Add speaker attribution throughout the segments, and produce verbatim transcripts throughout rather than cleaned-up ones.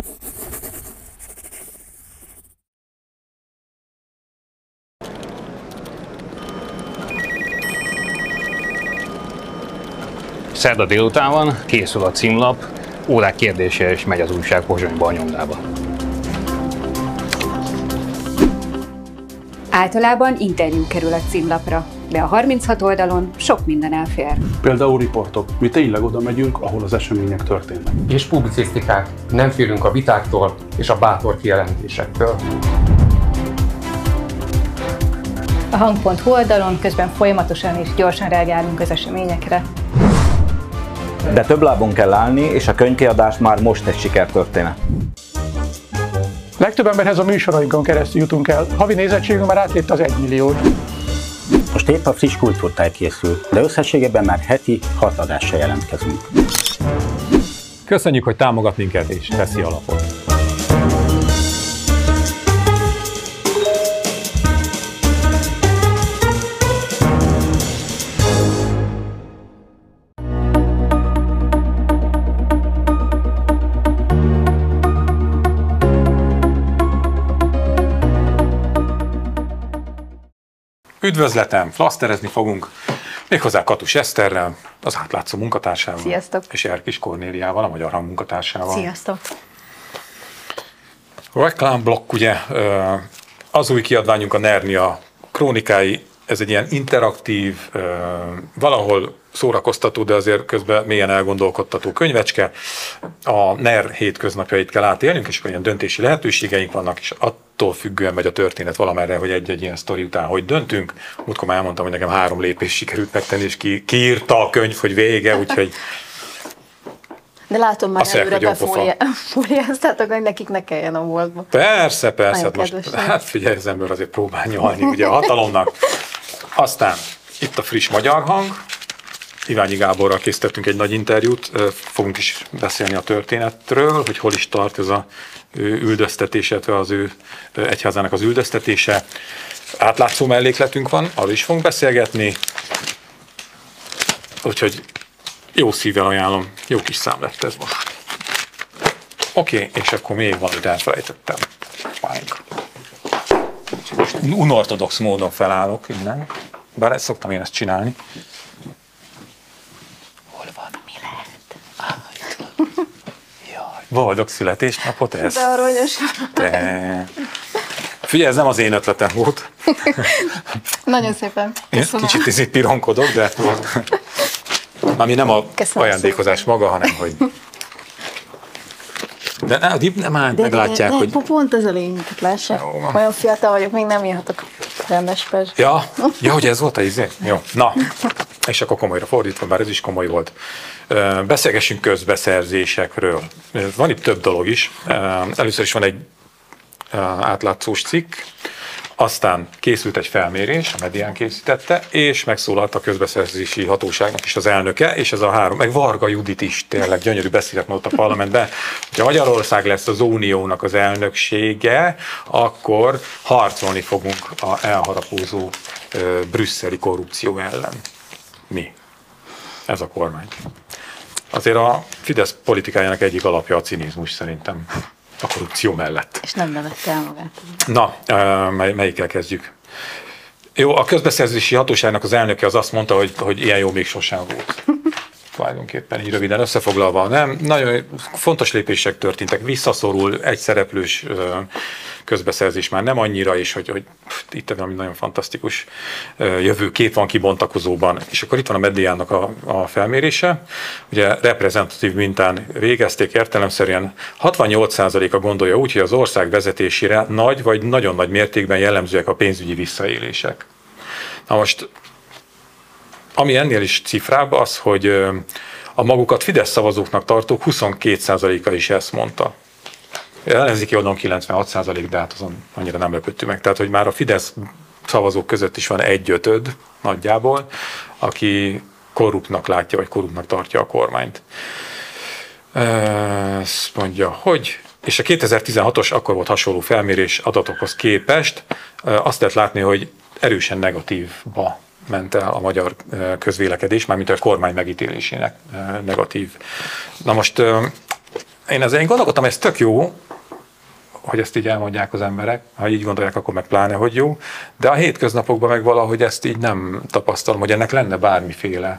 Speaker 1: Szerda délután van, készül a címlap, órák kérdése és megy az újság Pozsonyba a nyomdába.
Speaker 2: Általában interjú kerül a címlapra, de a harminchat oldalon sok minden elfér.
Speaker 3: Például riportok, mi tényleg oda megyünk, ahol az események történnek.
Speaker 4: És publicisztikák, nem félünk a vitáktól és a bátor kijelentésektől.
Speaker 5: A hang pont hu oldalon közben folyamatosan és gyorsan reagálunk az eseményekre.
Speaker 6: De több lábon kell állni, és a könyvkiadás már most egy sikertörténet.
Speaker 7: Legtöbb emberhez a műsorainkon keresztül jutunk el. Havi nézettségünk már átlépte az egymilliót.
Speaker 8: Most épp a friss kultúrtáj készül, de összességében már heti hat adással jelentkezünk.
Speaker 9: Köszönjük, hogy támogat minket és veszi alapot.
Speaker 10: Üdvözletem! Flaszterezni fogunk, méghozzá Katus Eszterrel, az átlátszó munkatársával.
Speaker 5: Sziasztok!
Speaker 10: És Erkis Kornéliával, a Magyar Hang munkatársával.
Speaker 5: Sziasztok!
Speaker 10: Reklámblokk, ugye, az új kiadványunk a Nernia krónikái, ez egy ilyen interaktív, valahol szórakoztató, de azért közben mélyen elgondolkodtató könyvecske. A NER hétköznapjait kell átélnünk, és akkor ilyen döntési lehetőségeink vannak, és attól függően megy a történet valamerre, hogy egy-egy ilyen sztori után hogy döntünk. Múltkor már elmondtam, hogy nekem három lépés sikerült megtenni, és ki, kiírta a könyv, hogy vége, úgyhogy...
Speaker 11: De látom, már előre befóliáztátok, hogy nekik ne kelljen a boltba.
Speaker 10: Persze, persze. Hát most, hát figyelj, az ember azért próbál nyalni ugye a hatalomnak. Aztán itt a friss Magyar Hang. Iványi Gáborral készítettünk egy nagy interjút, fogunk is beszélni a történetről, hogy hol is tart ez a üldöztetés, illetve az ő egyházának az üldöztetése. Átlátszó mellékletünk van, arról is fogunk beszélgetni. Úgyhogy jó szívvel ajánlom, jó kis szám lett ez most. Oké, okay, és akkor még valamit elfelejtettem. Most unortodox módon felállok innen, bár ezt szoktam én ezt csinálni. Hol van, mi lehet? Ah, jaj, boldog születésnapot ez.
Speaker 11: De aranyos.
Speaker 10: De... Figyelj, ez nem az én ötletem volt.
Speaker 11: Nagyon szépen. Köszönöm.
Speaker 10: Kicsit izé pironkodok, de... Ami nem a
Speaker 11: Köszönöm
Speaker 10: ajándékozás szépen. Maga, hanem hogy... De ne, nem áll, meglátják,
Speaker 11: de,
Speaker 10: hogy...
Speaker 11: De pont ez a lényeg, lássák. Olyan fiatal vagyok, még nem írhatok rendes perc.
Speaker 10: Ja, ja, hogy ez volt a izé? Jó, na. És akkor komolyra fordítva, bár ez is komoly volt. Beszélgessünk közbeszerzésekről. Van itt több dolog is. Először is van egy átlátszós cikk, aztán készült egy felmérés, a Medián készítette, és megszólalt a közbeszerzési hatóságnak is az elnöke, és ez a három, meg Varga Judit is, tényleg gyönyörű beszédet mondott a parlamentben, hogyha Magyarország lesz az Uniónak az elnöksége, akkor harcolni fogunk a elharapózó ö, brüsszeli korrupció ellen. Mi? Ez a kormány. Azért a Fidesz politikájának egyik alapja a cinizmus szerintem. A korrupció mellett.
Speaker 11: És nem nevette el magát.
Speaker 10: Na, mely, melyikkel kezdjük? Jó, a közbeszerzési hatóságnak az elnöke az azt mondta, hogy, hogy ilyen jó még sosem volt. Tulajdonképpen így röviden összefoglalva. Nem, nagyon fontos lépések történtek, visszaszorul egy szereplős közbeszerzés már nem annyira, és hogy, hogy itt valami nagyon fantasztikus jövőkép van kibontakozóban. És akkor itt van a Mediának a, a felmérése. Ugye reprezentatív mintán végezték, értelemszerűen hatvannyolc százaléka gondolja úgy, hogy az ország vezetésére nagy vagy nagyon nagy mértékben jellemzőek a pénzügyi visszaélések. Na most, ami ennél is cifrább az, hogy a magukat Fidesz szavazóknak tartók huszonkét százaléka is ezt mondta. Ellenzéki oldalon kilencvenhat százalék, de hát azon annyira nem lepődtünk meg. Tehát, hogy már a Fidesz szavazók között is van egy ötöd nagyjából, aki korruptnak látja, vagy korruptnak tartja a kormányt. Ezt mondja, hogy... És a kétezer-tizenhatos akkor volt hasonló felmérés adatokhoz képest. Azt lehet látni, hogy erősen negatívba ment el a magyar közvélekedés, mármint a kormány megítélésének negatív. Na most én ezzel én gondolkodtam, ez tök jó, hogy ezt így elmondják az emberek, ha így gondolják, akkor meg pláne, hogy jó, de a hétköznapokban meg valahogy ezt így nem tapasztalom, hogy ennek lenne bármiféle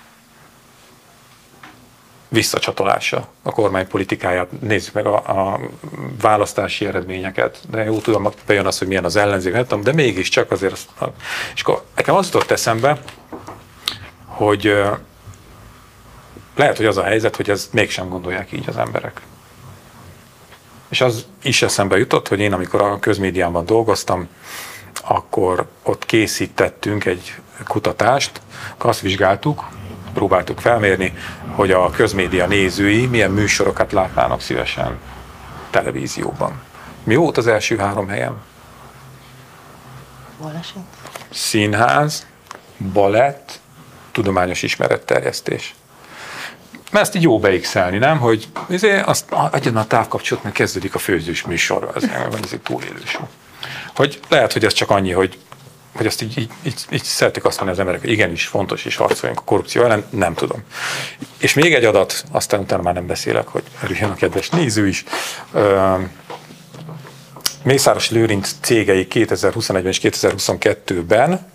Speaker 10: visszacsatolása a kormány politikáját. Nézzük meg a, a választási eredményeket, de jó tudom, bejön az, hogy milyen az ellenzék, nem tudom, de mégiscsak azért, az, és akkor nekem az jutott eszembe, hogy lehet, hogy az a helyzet, hogy ezt mégsem gondolják így az emberek. És az is eszembe jutott, hogy én amikor a közmédiában dolgoztam, akkor ott készítettünk egy kutatást, azt vizsgáltuk, próbáltuk felmérni, hogy a közmédia nézői milyen műsorokat látnának szívesen televízióban. Mi volt az első három helyen? Színház, balett, tudományos ismeretterjesztés. Mert ezt így jó beixelni, nem? Hogy azért azt adjon a távkapcsolat, mert kezdődik a főzős műsor, ez egy túlélős. Hogy lehet, hogy ez csak annyi, hogy, hogy azt így, így, így, így szeretik azt mondani az emberek, hogy igenis fontos, és harcoljunk a korrupció ellen, nem tudom. És még egy adat, aztán utána már nem beszélek, hogy örüljön a kedves néző is. Mészáros Lőrinc cégei kétezer-huszonegyben és kétezer-huszonkettőben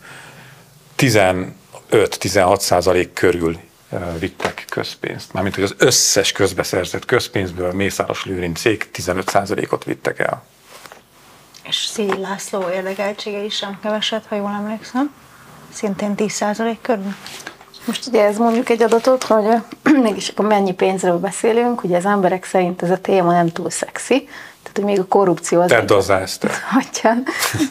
Speaker 10: tizenöt-tizenhat százalék körül vittek közpénzt. Mármint, hogy az összes közbeszerzett közpénzből Mészáros Lőrinc cég tizenöt százalékot vittek el.
Speaker 12: És Széli László érdekeltsége is sem keveset, ha jól emlékszem. Szintén tíz százalék körül.
Speaker 11: Most ugye ez mondjuk egy adatot, hogy mégis akkor mennyi pénzről beszélünk, ugye az emberek szerint ez a téma nem túl szexi, tehát hogy még a korrupció az...
Speaker 10: Tedd hozzá ezt.
Speaker 11: Hagyján.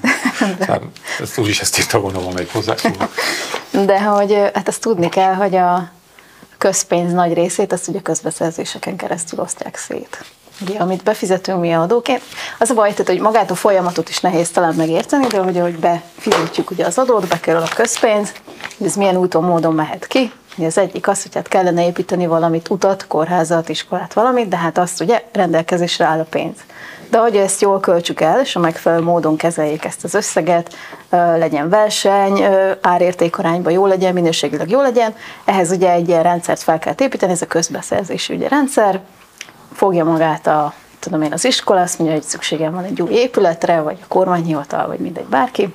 Speaker 10: Ezt úgyis ezt írta volna valamelyik hozzászóló.
Speaker 11: De hogy hát azt tudni kell, hogy a közpénz nagy részét azt ugye közbeszerzéseken keresztül osztják szét. Ugye, amit befizetünk mi adóként, az a baj, tehát, hogy magát a folyamatot is nehéz talán megérteni, de hogy ahogy befizetjük ugye az adót, bekerül a közpénz, hogy ez milyen úton, módon mehet ki. Ugye az egyik az, hogy hát kellene építeni valamit, utat, kórházat, iskolát, valamit, de hát azt ugye rendelkezésre áll a pénz. De hogy ezt jól költsük el, és a megfelelő módon kezeljék ezt az összeget, legyen verseny, árértékarányban jó legyen, minőségileg jó legyen, ehhez ugye egy ilyen rendszert fel kell építeni, ez a közbeszerzési ugye rendszer, fogja magát a, tudom én, az iskola, azt mondja, hogy szükségem van egy új épületre, vagy a kormányhivatal, vagy mindegy bárki.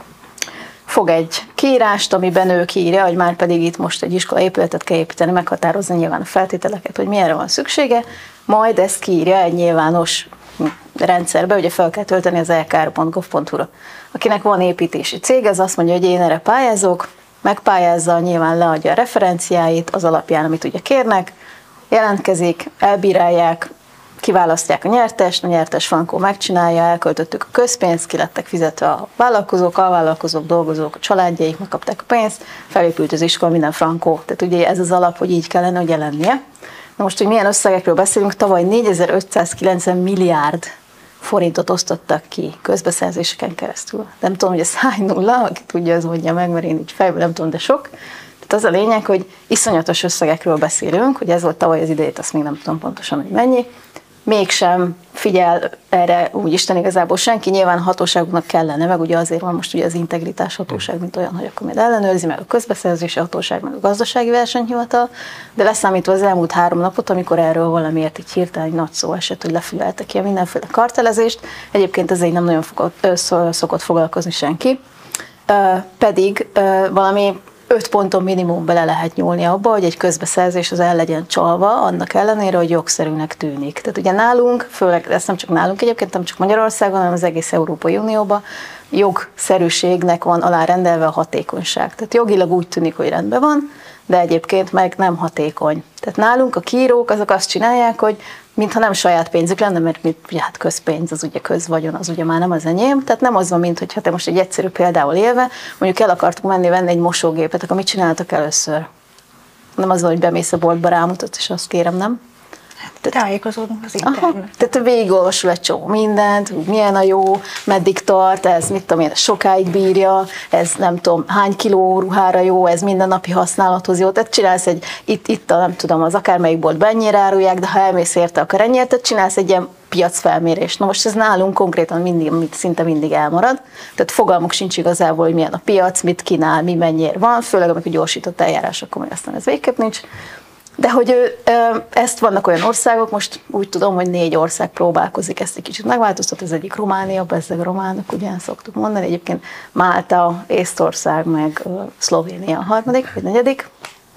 Speaker 11: Fog egy kiírást, amiben ő kiírja, hogy már pedig itt most egy iskola épületet kell építeni, meghatározni nyilván a feltételeket, hogy milyenre van szüksége, majd ezt kiírja egy nyilvános rendszerbe, ugye fel kell tölteni az e k r pont gov pont hu ra. Akinek van építési cég, az azt mondja, hogy én erre pályázok, megpályázza, nyilván leadja a referenciáit az alapján, amit ugye kérnek, jelentkezik, elbírálják, kiválasztják a nyertest, a nyertes frankó megcsinálja, elköltöttük a közpénzt, ki lettek fizetve a vállalkozók, a vállalkozók, dolgozók, a családjaik, megkapták a pénzt, felépült az iskola, minden frankó. Tehát ugye ez az alap, hogy így kellene ugye lennie. Na most, hogy milyen összegekről beszélünk, tavaly négyezer-ötszázkilencven milliárd forintot osztottak ki közbeszerzéseken keresztül. Nem tudom, hogy ez hány nulla, aki tudja, az mondja meg, mert én így fejből nem tudom, de sok. Tehát az a lényeg, hogy iszonyatos összegekről beszélünk, hogy ez volt tavaly az idejét, azt még nem tudom pontosan, hogy mennyi. Mégsem figyel erre úgy Isten igazából senki, nyilván a hatóságoknak kellene, meg ugye azért van most ugye az integritás hatóság, mint olyan, hogy akkor majd ellenőrzi, meg a közbeszerzési hatóság, meg a gazdasági versenyhivatal, de leszámítva az elmúlt három napot, amikor erről valamiért így hirtelen egy nagy szó esett, hogy lefüleltek ki a mindenféle kartelezést, egyébként ezzel nem nagyon fogott, szokott foglalkozni senki, pedig valami öt ponton minimum bele lehet nyúlni abba, hogy egy közbeszerzés az el legyen csalva, annak ellenére, hogy jogszerűnek tűnik. Tehát ugye nálunk, főleg ezt nem csak nálunk egyébként, nem csak Magyarországon, hanem az egész Európai Unióban jogszerűségnek van alárendelve a hatékonyság. Tehát jogilag úgy tűnik, hogy rendben van, de egyébként meg nem hatékony. Tehát nálunk a kiírók azok azt csinálják, hogy mintha nem saját pénzük lenne, mert ugye, hát közpénz, az ugye közvagyon, az ugye már nem az enyém. Tehát nem az van, mint hogyha te most egy egyszerű példával élve, mondjuk el akartuk menni venni egy mosógépet, akkor mit csináltak először? Nem az, hogy bemész a boltba, rámutatsz, és azt kérem, nem?
Speaker 12: Tájékozódunk az internet.
Speaker 11: Tehát végigolvasol egy csomó mindent, milyen a jó, meddig tart, ez mit tudom én, sokáig bírja, ez nem tudom, hány kiló ruhára jó, ez mindennapi használathoz jó. Tehát csinálsz egy, itt, itt a, nem tudom, az akármelyik boltban ennyire árulják, de ha elmész érte, akkor ennyire, tehát csinálsz egy ilyen piacfelmérést. Na most ez nálunk konkrétan mindig, szinte mindig elmarad, tehát fogalmuk sincs igazából, hogy milyen a piac, mit kínál, mi mennyire van, főleg amikor gyorsított eljárás, akkor még aztán ez végképp nincs. De hogy ezt vannak olyan országok, most úgy tudom, hogy négy ország próbálkozik ezt egy kicsit megváltoztatni, az egyik Románia, bezzeg románok, ugye szoktuk mondani, egyébként Málta, Észtország, meg Szlovénia a harmadik, vagy negyedik.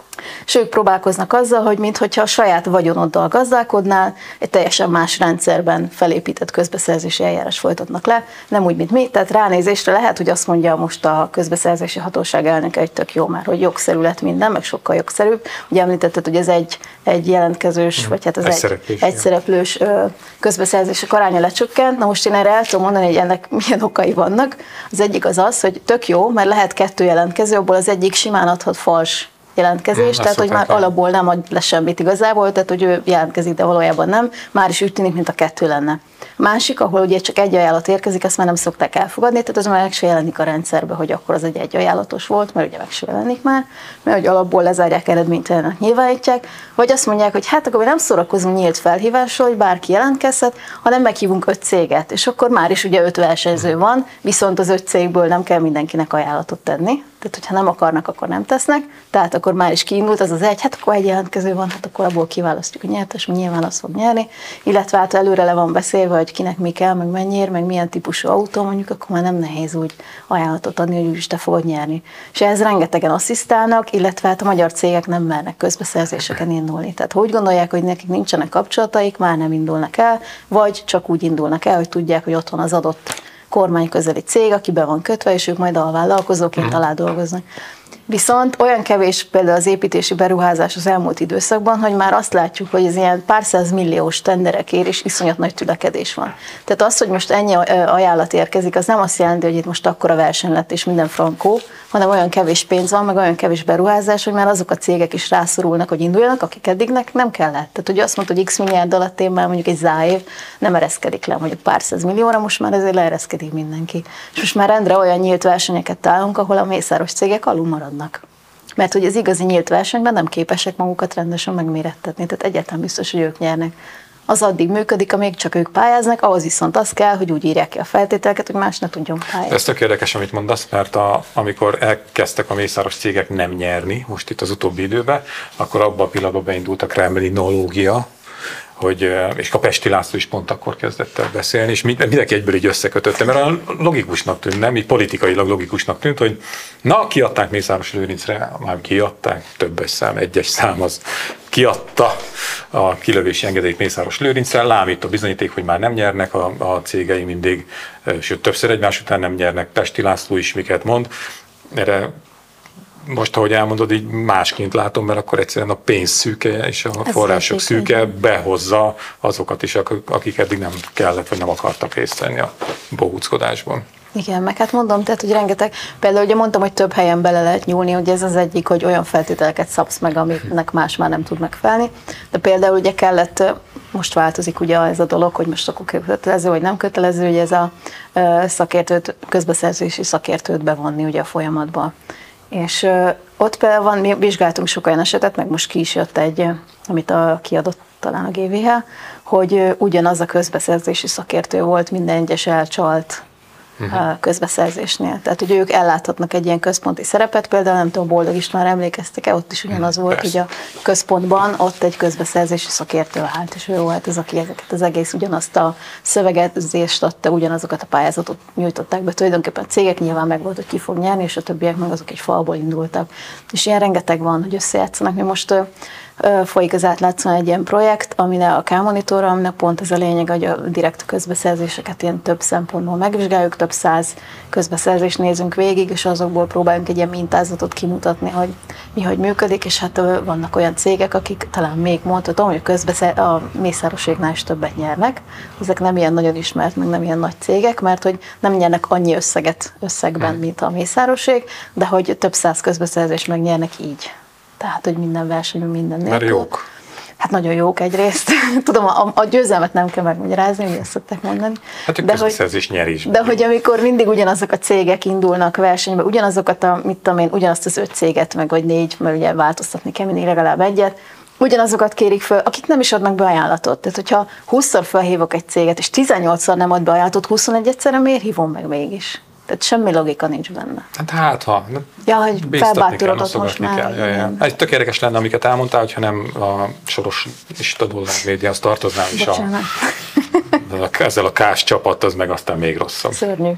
Speaker 11: És ők próbálkoznak azzal, hogy minthogyha a saját vagyonoddal gazdálkodnál, egy teljesen más rendszerben felépített közbeszerzési eljárás folytatnak le, nem úgy, mint mi. Tehát ránézésre lehet, hogy azt mondja most a közbeszerzési hatóság elnöke, hogy tök jó már, hogy jogszerű lett minden, meg sokkal jogszerűbb. Ugye említetted, hogy ez egy, egy jelentkezős, vagy hát ez egy egyszereplős közbeszerzések aránya lecsökkent. Na most én erre el tudom mondani, hogy ennek milyen okai vannak. Az egyik az az, hogy tök jó, mert lehet kettő jelentkező, abból az egyik simán adhat fals jelentkezés, hmm, tehát hogy már alapból nem ad le semmit igazából, tehát hogy ő jelentkezik, de valójában nem, már is úgy tűnik, mint a kettő lenne. Másik, ahol ugye csak egy ajánlat érkezik, ezt már nem szokták elfogadni, tehát az már meg se jelenik a rendszerbe, hogy akkor az egy egy ajánlatos volt, mert ugye meg se jelenik már, mert hogy alapból lezárják, eredménytelenek nyilvánítják, vagy azt mondják, hogy hát akkor mi nem szórakozunk nyílt felhívással, hogy bárki jelentkezhet, hanem meghívunk öt céget, és akkor már is ugye öt versenyző van, viszont az öt cégből nem kell mindenkinek ajánlatot tenni. Tehát, hogyha nem akarnak, akkor nem tesznek. Tehát akkor már is kiindult az az egy, hát akkor egy jelentkező van, hát akkor abból kiválasztjuk a nyertes, mi nyilván azt fog nyerni. Illetve hát előre le van beszélve, hogy kinek mi kell, meg mennyiért, meg milyen típusú autó, mondjuk, akkor már nem nehéz úgy ajánlatot adni, hogy úgyis te fogod nyerni. És ehhez rengetegen asszisztálnak, illetve hát a magyar cégek nem mernek közbeszerzéseken indulni. Tehát ha úgy gondolják, hogy nekik nincsenek kapcsolataik, már nem indulnak el, vagy csak úgy indulnak el, hogy tudják, hogy ott van az adott kormányközeli cég, aki be van kötve, és ők majd alvállalkozóként alá dolgoznak. Viszont olyan kevés például az építési beruházás az elmúlt időszakban, hogy már azt látjuk, hogy ez ilyen pár száz milliós tenderekért is iszonyat nagy tülekedés van. Tehát az, hogy most ennyi ajánlat érkezik, az nem azt jelenti, hogy itt most akkora verseny lett és minden frankó, hanem olyan kevés pénz van, meg olyan kevés beruházás, hogy már azok a cégek is rászorulnak, hogy induljanak, akik eddignek nem kellett. Tehát ugye azt mondta, hogy x milliárd alatt én már mondjuk egy záév nem ereszkedik le mondjuk pár száz millióra, most már ezért leereszkedik mindenki. És most már rendre olyan nyílt versenyeket találunk, ahol a mészáros cégek alul maradnak. Mert hogy az igazi nyílt versenyben nem képesek magukat rendesen megmérettetni, tehát egyáltalán biztos, hogy ők nyernek. Az addig működik, amíg csak ők pályáznak, ahhoz viszont az kell, hogy úgy írják ki a feltételeket, hogy más ne tudjon pályázni.
Speaker 10: Ez tök érdekes, amit mondasz, mert a, amikor elkezdtek a mészáros cégek nem nyerni, most itt az utóbbi időben, akkor abban a pillanatban beindult a kremlinológia, hogy, és a Pesti László is pont akkor kezdett el beszélni, és mindenki egyből így összekötötte, mert a logikusnak tűnt, nem? Így politikailag logikusnak tűnt, hogy na, kiadták Mészáros Lőrincre, már kiadták, többes szám, egyes szám az kiadta a kilövési engedélyt Mészáros Lőrincre, lám itt a bizonyíték, hogy már nem nyernek a, a cégei mindig, sőt többször egymás után nem nyernek. Pesti László is miket mond, erre most, ahogy elmondod, így másként látom, mert akkor egyszerűen a pénz szűke és a ez források szűke behozza azokat is, akik eddig nem kellett, vagy nem akartak részt venni a bohóckodásban.
Speaker 11: Igen, meg hát mondom, tehát, hogy rengeteg, például ugye mondtam, hogy több helyen bele lehet nyúlni, ugye ez az egyik, hogy olyan feltételeket szabsz meg, amiknek más már nem tud megfelelni, de például ugye kellett, most változik ugye ez a dolog, hogy most akkor kötelező, vagy nem kötelező, hogy ez a szakértőt, közbeszerzési szakértőt bevonni ugye a folyamatba. És uh, ott például van, mi vizsgáltunk sok olyan esetet, meg most ki is jött egy, amit a, kiadott talán a gé vé há, hogy uh, ugyanaz a közbeszerzési szakértő volt minden egyes elcsalt uh-huh. közbeszerzésnél. Tehát, hogy ők elláthatnak egy ilyen központi szerepet, például nem tudom, Boldog István emlékeztek-e, ott is ugyanaz volt, Persze. hogy a központban ott egy közbeszerzési szakértő állt, és ő volt az, aki ezeket az egész ugyanazt a szövegezést adta, ugyanazokat a pályázatot nyújtották be. Tulajdonképpen a cégek nyilván meg volt, hogy ki fog nyerni, és a többiek meg azok egy falból indultak. És ilyen rengeteg van, hogy összejátszanak. Mi most folyik az átlátszóan egy ilyen projekt, aminek a K-monitor, aminek pont ez a lényeg, hogy a direkt közbeszerzéseket ilyen több szempontból megvizsgáljuk, több száz közbeszerzést nézünk végig, és azokból próbálunk egy ilyen mintázatot kimutatni, hogy mi hogy működik, és hát vannak olyan cégek, akik talán még mondhatom, hogy a, közbeszer- a Mészároségnál is többet nyernek. Ezek nem ilyen nagyon ismert, meg nem ilyen nagy cégek, mert hogy nem nyernek annyi összeget összegben, mint a Mészároség, de hogy több száz közbeszerzést megnyernek így. Tehát, hogy minden versenyben, minden nélkül.
Speaker 10: Mert jók.
Speaker 11: Hát nagyon jók egyrészt. Tudom, a, a győzelmet nem kell megmagyarázni, hogy ezt szokták mondani.
Speaker 10: Hát a közbeszerzés nyerés.
Speaker 11: De hogy amikor mindig ugyanazok a cégek indulnak versenybe, ugyanazokat a, mit tudom én, ugyanazt az öt céget, meg vagy négy, mert ugye változtatni kell mindig legalább egyet, ugyanazokat kérik föl, akik nem is adnak be ajánlatot. Tehát, hogyha húszszor felhívok egy céget, és tizennyolcszor nem ad be ajánlatot, huszonegyedszerre miért hívom meg mégis? Tehát semmi logika nincs benne.
Speaker 10: Hát hát, ha.
Speaker 11: Ja, hogy felbátorodott most már.
Speaker 10: Kell. Ja, ja. Ez tök érdekes lenne, amiket elmondtál, hogyha nem a soros és Dollár médiához tartoznál, és a, ezzel a kás csapat, az meg aztán még rosszabb.
Speaker 11: Szörnyű.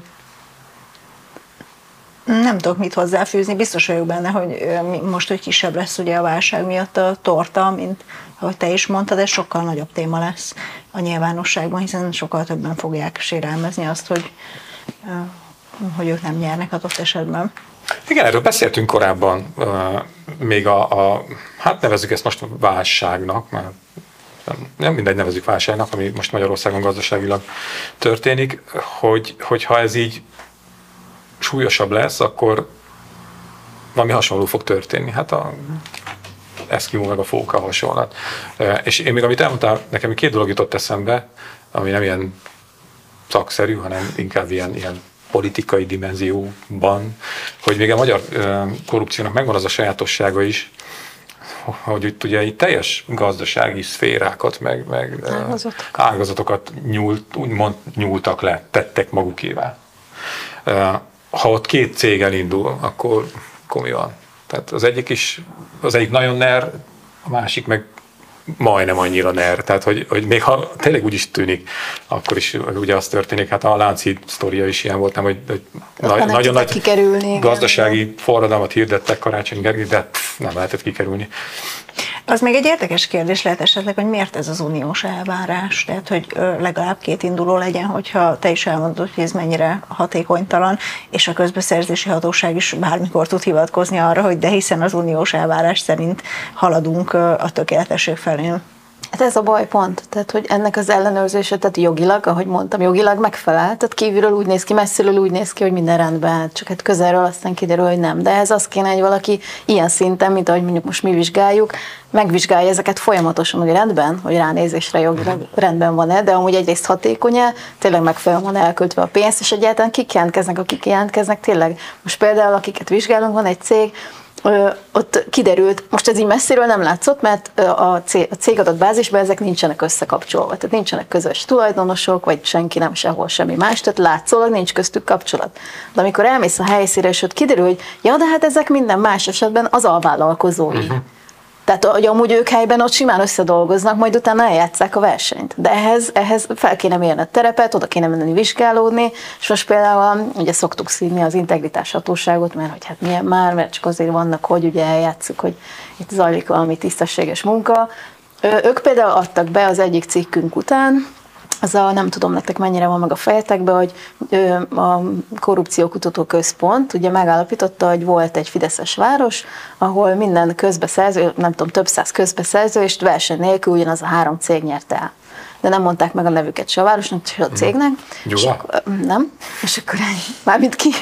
Speaker 12: Nem tudok mit hozzáfűzni, biztos vagyok benne, hogy most, hogy kisebb lesz ugye a válság miatt a torta, mint ahogy te is mondtad, ez sokkal nagyobb téma lesz a nyilvánosságban, hiszen sokkal többen fogják sérelmezni azt, hogy, hogy ők nem nyernek adott esetben.
Speaker 10: Igen, erről beszéltünk korábban, még a, a hát nevezzük ezt most válságnak, mert nem mindegy, nevezzük válságnak, ami most Magyarországon gazdaságilag történik, hogy, hogy ha ez így súlyosabb lesz, akkor valami hasonló fog történni. Hát a eszkimó meg a fóka hasonlat. És én még amit elmondtál, nekem két dolog jutott eszembe, ami nem ilyen szakszerű, hanem inkább ilyen, ilyen politikai dimenzióban, hogy még a magyar korrupciónak megvan az a sajátossága is, hogy itt ugye itt teljes gazdasági szférákat, meg, meg Ágazatok. ágazatokat nyúlt, úgymond nyúltak le, tettek magukévá. Ha ott két cég elindul, akkor, akkor mi van? Tehát az egyik is, az egyik nagyon ner, a másik meg majdnem annyira ner. Tehát, hogy, hogy még ha tényleg úgy is tűnik, akkor is ugye az történik, hát a Lánchíd sztoria is ilyen volt, nem, hogy, hogy na, nagyon nagy
Speaker 11: kikerülni,
Speaker 10: gazdasági
Speaker 11: igen.
Speaker 10: forradalmat hirdettek Karácsony Gergely, de pff, nem lehetett kikerülni.
Speaker 12: Az még egy érdekes kérdés lehet esetleg, hogy miért ez az uniós elvárás, tehát hogy legalább két induló legyen, hogyha te is elmondod, hogy ez mennyire hatékonytalan, és a közbeszerzési hatóság is bármikor tud hivatkozni arra, hogy de hiszen az uniós elvárás szerint haladunk a tökéletesség felé.
Speaker 11: Hát ez a baj pont, tehát hogy ennek az ellenőrzése, tehát jogilag, ahogy mondtam, jogilag megfelel, tehát kívülről úgy néz ki, messziről úgy néz ki, hogy minden rendben, csak hát közelről aztán kiderül, hogy nem. De ez az kéne, hogy valaki ilyen szinten, mint ahogy mondjuk most mi vizsgáljuk, megvizsgálja ezeket folyamatosan, hogy rendben, hogy ránézésre jogilag rendben van-e, de amúgy egyrészt hatékony-e, tényleg megfelelően van elköltve a pénzt, és egyáltalán kik jelentkeznek, akik jelentkeznek, tényleg. Most például, akiket vizsgálunk, van egy cég, Ö, ott kiderült, most ez így messziről nem látszott, mert a cég adatbázisban ezek nincsenek összekapcsolva, tehát nincsenek közös tulajdonosok, vagy senki nem sehol semmi más, tehát látszólag nincs köztük kapcsolat. De amikor elmész a helyszínre, és ott kiderül, hogy ja, de hát ezek minden más esetben az alvállalkozói. Uh-huh. Tehát, hogy amúgy ők helyben ott simán összedolgoznak, majd utána eljátsszák a versenyt. De ehhez, ehhez fel kéne mérni a terepet, oda kéne menni vizsgálódni, és most például ugye szoktuk szívni az integritás hatóságot, mert hogy hát milyen már, mert csak azért vannak, hogy ugye eljátszuk, hogy itt zajlik valami tisztességes munka. Ők például adtak be az egyik cikkünk után, az a, nem tudom nektek mennyire van meg a fejetekben, hogy a Korrupciókutató Központ ugye megállapította, hogy volt egy fideszes város, ahol minden közbeszerző, nem tudom, több száz közbeszerző, és verseny nélkül ugyanaz a három cég nyerte el. De nem mondták meg a nevüket se a városnak, se a cégnek. És akkor, nem. És akkor mármint ki.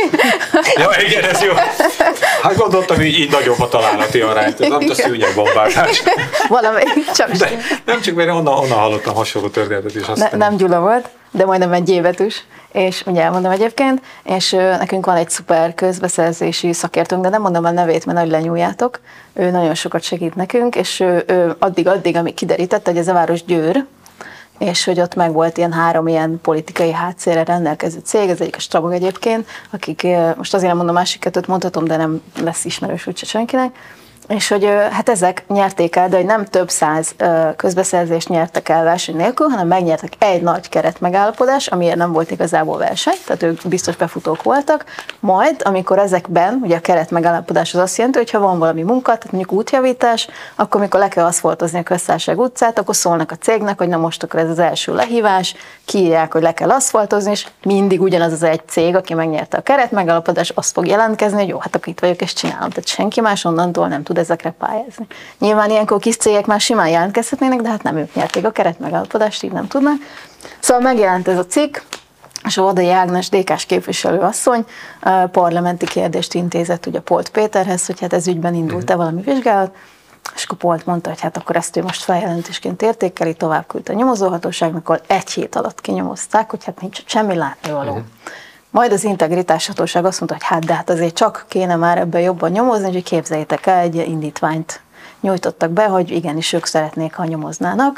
Speaker 10: Ja, igen, ez jó. Hát gondoltam, hogy így nagyobb a találati arányt. Ez nem a szűnyegbombázás.
Speaker 11: Valamelyik csak.
Speaker 10: De nem csak, mert onnan, onnan hallottam hasonló történetet is.
Speaker 11: Ne, nem Gyula volt, de majdnem egy évetűs. És ugye elmondom egyébként, és nekünk van egy szuper közbeszerzési szakértőnk, de nem mondom a nevét, mert nagy lenyúljátok. Ő nagyon sokat segít nekünk, és ő, ő addig-addig, amíg kiderítette, hogy ez a város Győr, és hogy ott meg volt ilyen három ilyen politikai hátszérrel rendelkező cég, ez egyik a Strabag egyébként, akik, most azért nem mondom, másik kettőt mondhatom, de nem lesz ismerős úgyse senkinek, és hogy hát ezek nyerték el, de hogy nem több száz közbeszerzést nyertek el verseny nélkül, hanem megnyertek egy nagy keretmegállapodás, amiért nem volt igazából verseny, tehát ők biztos befutók voltak, majd amikor ezekben, ugye a keretmegállapodás az azt jelenti, hogy ha van valami munka, tehát mondjuk útjavítás, akkor mikor le kell aszfaltozni a Köztársaság utcát, akkor szólnak a cégnek, hogy na most akkor ez az első lehívás, kiírják, hogy le kell aszfaltozni, és mindig ugyanaz az egy cég, aki megnyerte a keretmegállapodást, azt fog jelentkezni, hogy jó, hát akkor itt vagyok és csinálom. Tehát senki más onnantól nem tud ezekre pályázni. Nyilván ilyenkor kis cégek már simán jelentkezhetnének, de hát nem ők nyerték a keretmegállapodást, így nem tudnak. Szóval megjelent ez a cikk, és a Vadai Ágnes dé ká-s képviselőasszony parlamenti kérdést intézett ugye Polt Péterhez, hogy hát ez ügyben indult-e valami vizsgálat, és akkor Polt mondta, hogy hát akkor ezt ő most feljelentésként értékeli, tovább küldte a nyomozóhatóságnak, ahol egy hét alatt kinyomozták, hogy hát nincs semmi látnivaló. Uh-huh. Majd az integritás hatóság azt mondta, hogy hát de hát azért csak kéne már ebben jobban nyomozni, hogy képzeljétek el, egy indítványt nyújtottak be, hogy igenis ők szeretnék, ha nyomoznának.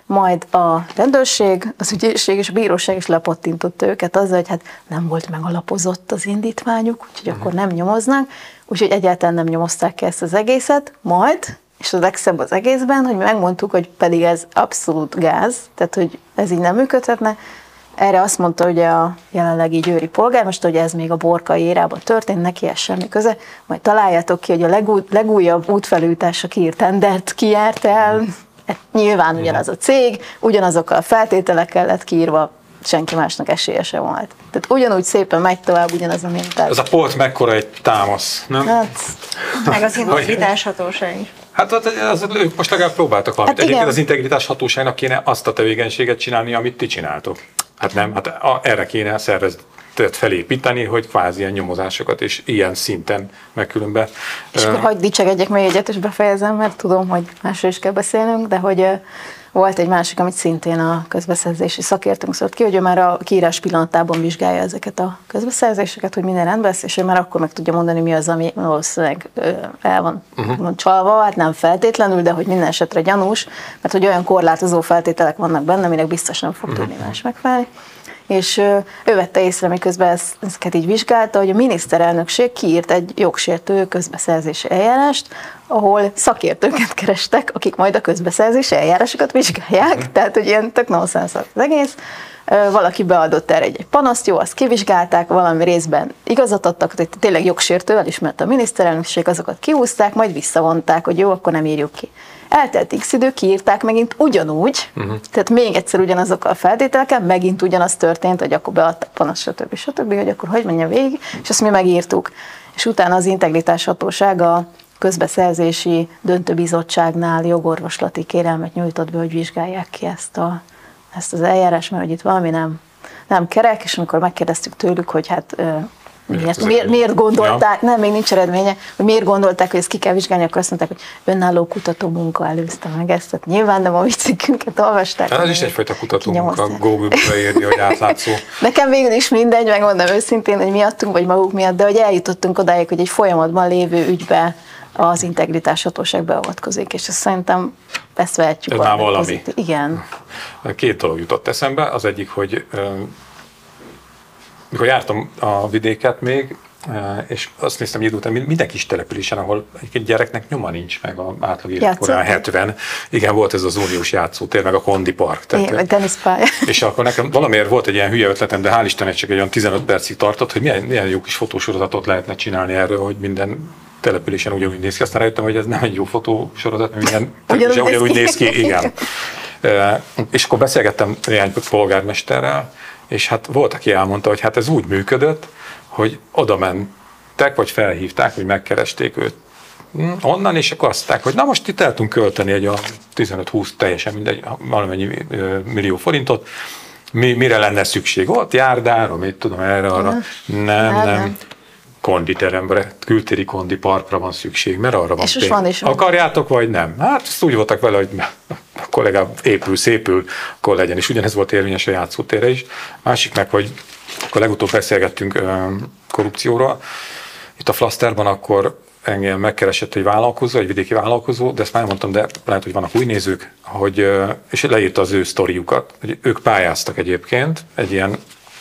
Speaker 11: majd a rendőrség, az ügyészség és a bíróság is lepattintotta őket azzal, hogy hát nem volt megalapozott az indítványuk, úgyhogy uh-huh. akkor nem nyomoznak, úgyhogy egyáltalán nem nyomozták ki ezt az egészet, majd, és a legszebb az egészben, hogy mi megmondtuk, hogy pedig ez abszolút gáz, tehát hogy ez így nem működhetne. Erre azt mondta ugye a jelenlegi győri polgármester, hogy ez még a Borkai érában történt, neki ez semmi köze, majd találjátok ki, hogy a legúj, legújabb útfelújításra kiírt tendert kijárt el, hát nyilván ugyanaz a cég, ugyanazokkal a feltételekkel lett kiírva, senki másnak esélye sem volt. Tehát ugyanúgy szépen megy tovább ugyanaz a mintát.
Speaker 10: Ez a Polt mekkora egy támasz, nem?
Speaker 11: Hát,
Speaker 12: meg az integritás hatóság is.
Speaker 10: Hát az, az, ők most legalább próbáltak valamit. Hát egyébként az integritás hatóságnak kéne azt a tevékenységet csinálni, amit ti csináltok. Hát nem, hát a, erre kéne szervezetet felépíteni, hogy kvázi ilyen nyomozásokat és ilyen szinten megkülönbe.
Speaker 11: És akkor hagyd dicsegedjek még egyet, és befejezem, mert tudom, hogy másról is kell beszélnünk, de hogy volt egy másik, amit szintén a közbeszerzési szakértőnk szólt ki, hogy ő már a kiírás pillanatában vizsgálja ezeket a közbeszerzéseket, hogy minden rendben lesz, és ő már akkor meg tudja mondani, mi az, ami valószínűleg el van uh-huh. csalva, hát nem feltétlenül, de hogy minden esetre gyanús, mert hogy olyan korlátozó feltételek vannak benne, aminek biztos nem fog uh-huh. tudni más megfelelni. És ő vette észre, miközben ezeket így vizsgálta, hogy a miniszterelnökség kiírt egy jogsértő közbeszerzési eljárást, ahol szakértőket kerestek, akik majd a közbeszerzési eljárásokat vizsgálják, tehát hogy ilyen tök nonsens az egész. Valaki beadott erre egy panaszt, jó, azt kivizsgálták, valami részben igazat adtak, tehát tényleg jogsértő, elismerte a miniszterelnökség, azokat kihúzták, majd visszavonták, hogy jó, akkor nem írjuk ki. Eltelt x idő, kiírták megint ugyanúgy, uh-huh. tehát még egyszer ugyanazokkal a feltételekkel, megint ugyanaz történt, hogy akkor beadták panaszt, stb. stb., hogy akkor hogy menjen végig, és azt mi megírtuk. És utána az integritás hatóság a közbeszerzési döntőbizottságnál jogorvoslati kérelmet nyújtott be, hogy vizsgálják ki ezt, a, ezt az eljárás, mert hogy itt valami nem, nem kerek, és amikor megkérdeztük tőlük, hogy hát miért, miért, miért gondolták, ja. nem, még nincs eredménye, hogy miért gondolták, hogy ezt ki kell vizsgálni, akkor azt mondták, hogy önálló kutató munka előzte meg ezt, tehát nyilván nem a mi cikkünket olvasták.
Speaker 10: Ez is egyfajta kutató munka, Google-be írni, hogy átlátszó.
Speaker 11: Nekem végül is mindegy, megmondom őszintén, hogy miattunk vagy maguk miatt, de hogy eljutottunk odáig, hogy egy folyamatban lévő ügybe az integritás hatóság beavatkozik, és azt szerintem ezt vehetjük.
Speaker 10: Ez már valami.
Speaker 11: Igen.
Speaker 10: Két dolog jutott eszembe, az egyik, hogy mikor jártam a vidéket még, és azt néztem idő után, minden kis településen, ahol egy gyereknek nyoma nincs, meg a átlag életkorán hetven. Igen, volt ez az uniós játszótér, meg a Kondi Park.
Speaker 11: Igen, teniszpálya.
Speaker 10: És akkor nekem valamiért volt egy ilyen hülye ötletem, de hál' Istennek csak egy olyan tizenöt percig tartott, hogy milyen, milyen jó kis fotósorozatot lehetne csinálni erről, hogy minden településen ugyanúgy néz ki. Aztán rájöttem, hogy ez nem egy jó fotósorozat, mert minden településen ugyanúgy néz ki. Igen. És akkor beszélgettem néhány polgármesterrel, és hát volt, aki elmondta, hogy hát ez úgy működött, hogy oda mentek, vagy felhívták, hogy megkeresték őt onnan, és akkor azt mondták, hogy na most itt el tudunk költeni egy a tizenöt-húsz, teljesen mindegy, valamennyi millió forintot, Mi, mire lenne szükség? Ott járdára, mit tudom, erre, arra. Nem, nem. nem. Konditerembre, kültéri kondi parkra van szükség, mert arra van pénz. Van is van. Akarjátok, vagy nem? Hát ezt úgy voltak vele, hogy akkor legalább épül, szépül, akkor legyen. És ugyanez volt érvényes a játszótérre is. Másik meg, hogy akkor legutóbb beszélgettünk korrupcióról. Itt a Flaszterban akkor engem megkeresett egy vállalkozó, egy vidéki vállalkozó, de ezt már mondtam, de lehet, hogy vannak új nézők, hogy, és leírta az ő sztoriukat. Ők pályáztak egyébként, egy ilyen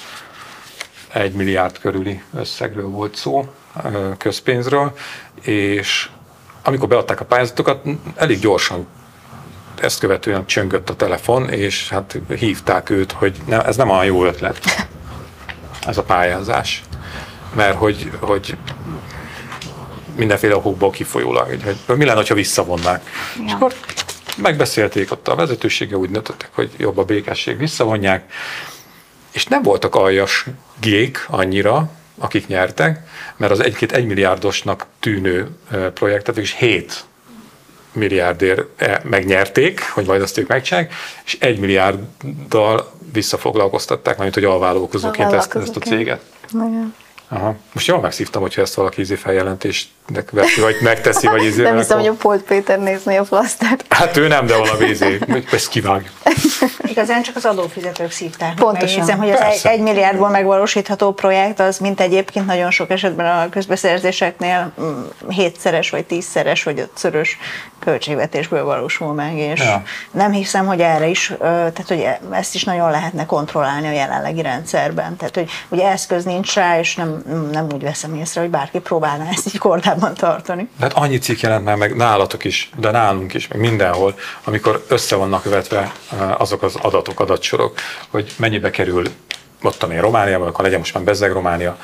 Speaker 10: egy milliárd körüli összegről volt szó, közpénzről, és amikor beadták a pályázatokat, elég gyorsan ezt követően csöngött a telefon, és hát hívták őt, hogy ne, ez nem olyan jó ötlet, ez a pályázás. Mert hogy, hogy mindenféle okokból kifolyólag, hogy mi lenne, ha visszavonnák. Ja. És akkor megbeszélték ott a vezetősége, úgy döntöttek, hogy jobb a békesség, visszavonják, és nem voltak aljas gék annyira, akik nyertek, mert az egy-két egymilliárdosnak tűnő projektet, és hét milliárdért megnyerték, hogy majd azt ők megcsinálják, és egy milliárddal visszafoglalkoztatták, majd hogy alvállalkozóként ezt, ezt a céget. Igen. Aha. Most jól megszívtam, hogyha ezt valaki ízé feljelentésnek veszi, vagy megteszi, vagy ízé.
Speaker 11: Nem hiszem, hogy a Polt Péter nézni a Flasztert.
Speaker 10: Hát ő nem, de valami ízé. Ezt kivágjuk.
Speaker 12: Igazán csak az adófizetők szívták. Pontosan. Hiszem, hogy az egy, egy milliárdból megvalósítható projekt az, mint egyébként nagyon sok esetben a közbeszerzéseknél hétszeres, vagy tízszeres, vagy ötszörös költségvetésből valósul meg, és
Speaker 10: ja.
Speaker 12: nem hiszem, hogy erre is, tehát hogy ezt is nagyon lehetne kontrollálni a jelenlegi rendszerben. Tehát, hogy ugye eszköz nincs rá, és nem, nem úgy veszem észre, hogy bárki próbálná ezt így kordában tartani.
Speaker 10: De hát annyi cikk jelent már meg nálatok is, de nálunk is, meg mindenhol, amikor össze vannak követve azok az adatok, adatsorok, hogy mennyibe kerül, mondtam én Romániában, akkor legyen most már bezzeg Románia,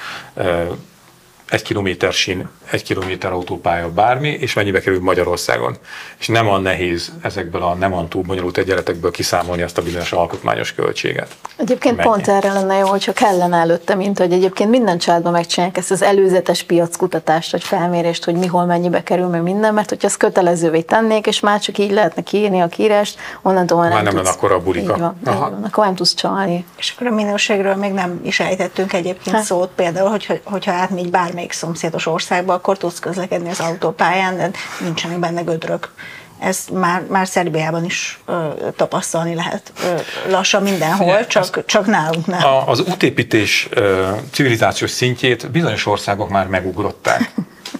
Speaker 10: egy kilométer sín, egy kilométer autópálya, bármi, és mennyibe kerül Magyarországon. És nem olyan nehéz ezekből a nem olyan túl bonyolult egyenletekből kiszámolni azt a bizonyos alkotmányos költséget.
Speaker 11: Egyébként mennyi? Pont erre lenne jó, hogyha kellene előtte, mint hogy egyébként minden családban megcsinálják ezt az előzetes piackutatást, vagy felmérést, hogy mihol mennyibe kerül, meg minden, mert hogyha ezt kötelezővé tennék, és már csak így lehetne kiírni a kiírást, onnantól már nem,
Speaker 10: nem
Speaker 11: tudsz.
Speaker 10: Lenne akkor a burika.
Speaker 11: Így van, így van, akkor nem tudsz csalni.
Speaker 12: És akkor a minőségről még nem is ejtettünk egyébként hát. szót, például, hogy, hogyha átmegy bármelyik szomszédos országba, akkor tudsz közlekedni az autópályán, de nincsenek benne gödrök. Ezt már, már Szerbiában is ö, tapasztalni lehet ö, lassan mindenhol, csak, csak nálunk nem.
Speaker 10: A, az útépítés ö, civilizációs szintjét bizonyos országok már megugrották.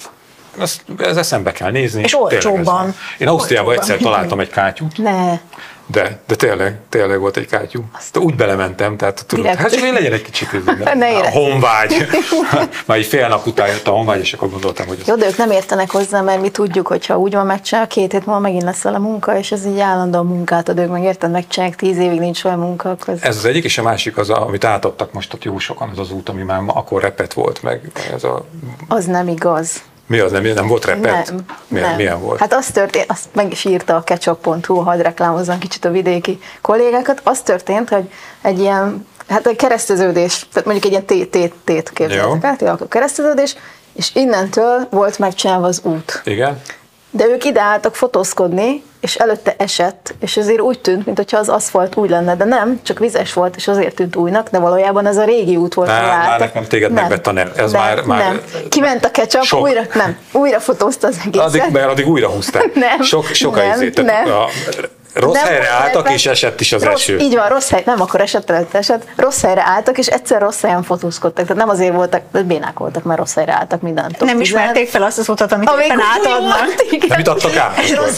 Speaker 10: Ezt, ez eszembe kell nézni.
Speaker 12: És olcsóban.
Speaker 10: Én Ausztriában egyszer találtam egy kátyút.
Speaker 11: Ne.
Speaker 10: De, de tényleg, tényleg volt egy kátyú. De úgy belementem, tehát tudod, hát csak hogy legyen egy kicsit a honvágy. Már egy fél nap után jött a honvágy, és akkor gondoltam, hogy...
Speaker 11: Jó, de ők nem értenek hozzá, mert mi tudjuk, hogyha úgy van megcsinál, két hét múlva megint lesz vele munka, és ez így állandóan munkát ad, ők meg érted, megcsinálják, tíz évig nincs olyan munka. Akkor ez...
Speaker 10: ez az egyik, és a másik az, a, amit átadtak most ott jó sokan, az az út, ami már akkor repet volt, meg ez a...
Speaker 11: Az nem igaz.
Speaker 10: Mi az, nem, nem volt repet?
Speaker 11: Nem,
Speaker 10: milyen,
Speaker 11: nem.
Speaker 10: milyen volt?
Speaker 11: Hát az történt, azt meg is írta a ketchup pont hu, hadd reklámozzam kicsit a vidéki kollégákat, az történt, hogy egy ilyen, hát egy kereszteződés, tehát mondjuk egy ilyen tét-tét képzeltek át, a kereszteződés, és innentől volt megcsinálva az út.
Speaker 10: Igen.
Speaker 11: De ők ide álltak fotózkodni, és előtte esett, és azért úgy tűnt, mintha az aszfalt új lenne, de nem, csak vizes volt, és azért tűnt újnak, de valójában ez a régi út volt.
Speaker 10: Nem, már nekem téged megvett a nem. Ez
Speaker 11: nem,
Speaker 10: már, már
Speaker 11: nem. Kiment a ketchup, sok. újra, nem, újra fotózta az egészet.
Speaker 10: Addig, mert addig újra húzták. Nem, sok, sok
Speaker 11: nem,
Speaker 10: izé,
Speaker 11: nem.
Speaker 10: A, rossz
Speaker 11: nem
Speaker 10: helyre álltak,
Speaker 11: helyre,
Speaker 10: és esett is az
Speaker 11: rossz,
Speaker 10: eső.
Speaker 11: Így van, rossz hely, nem, akkor esett előtt esett, rossz helyre álltak, és egyszer rossz helyen fotózkodtak, tehát nem azért voltak, de bénák voltak, mert rossz helyre álltak minden.
Speaker 12: Nem ismerték fel azt az utat, amit Amíg éppen átadnak.
Speaker 10: Nem mit adtak át?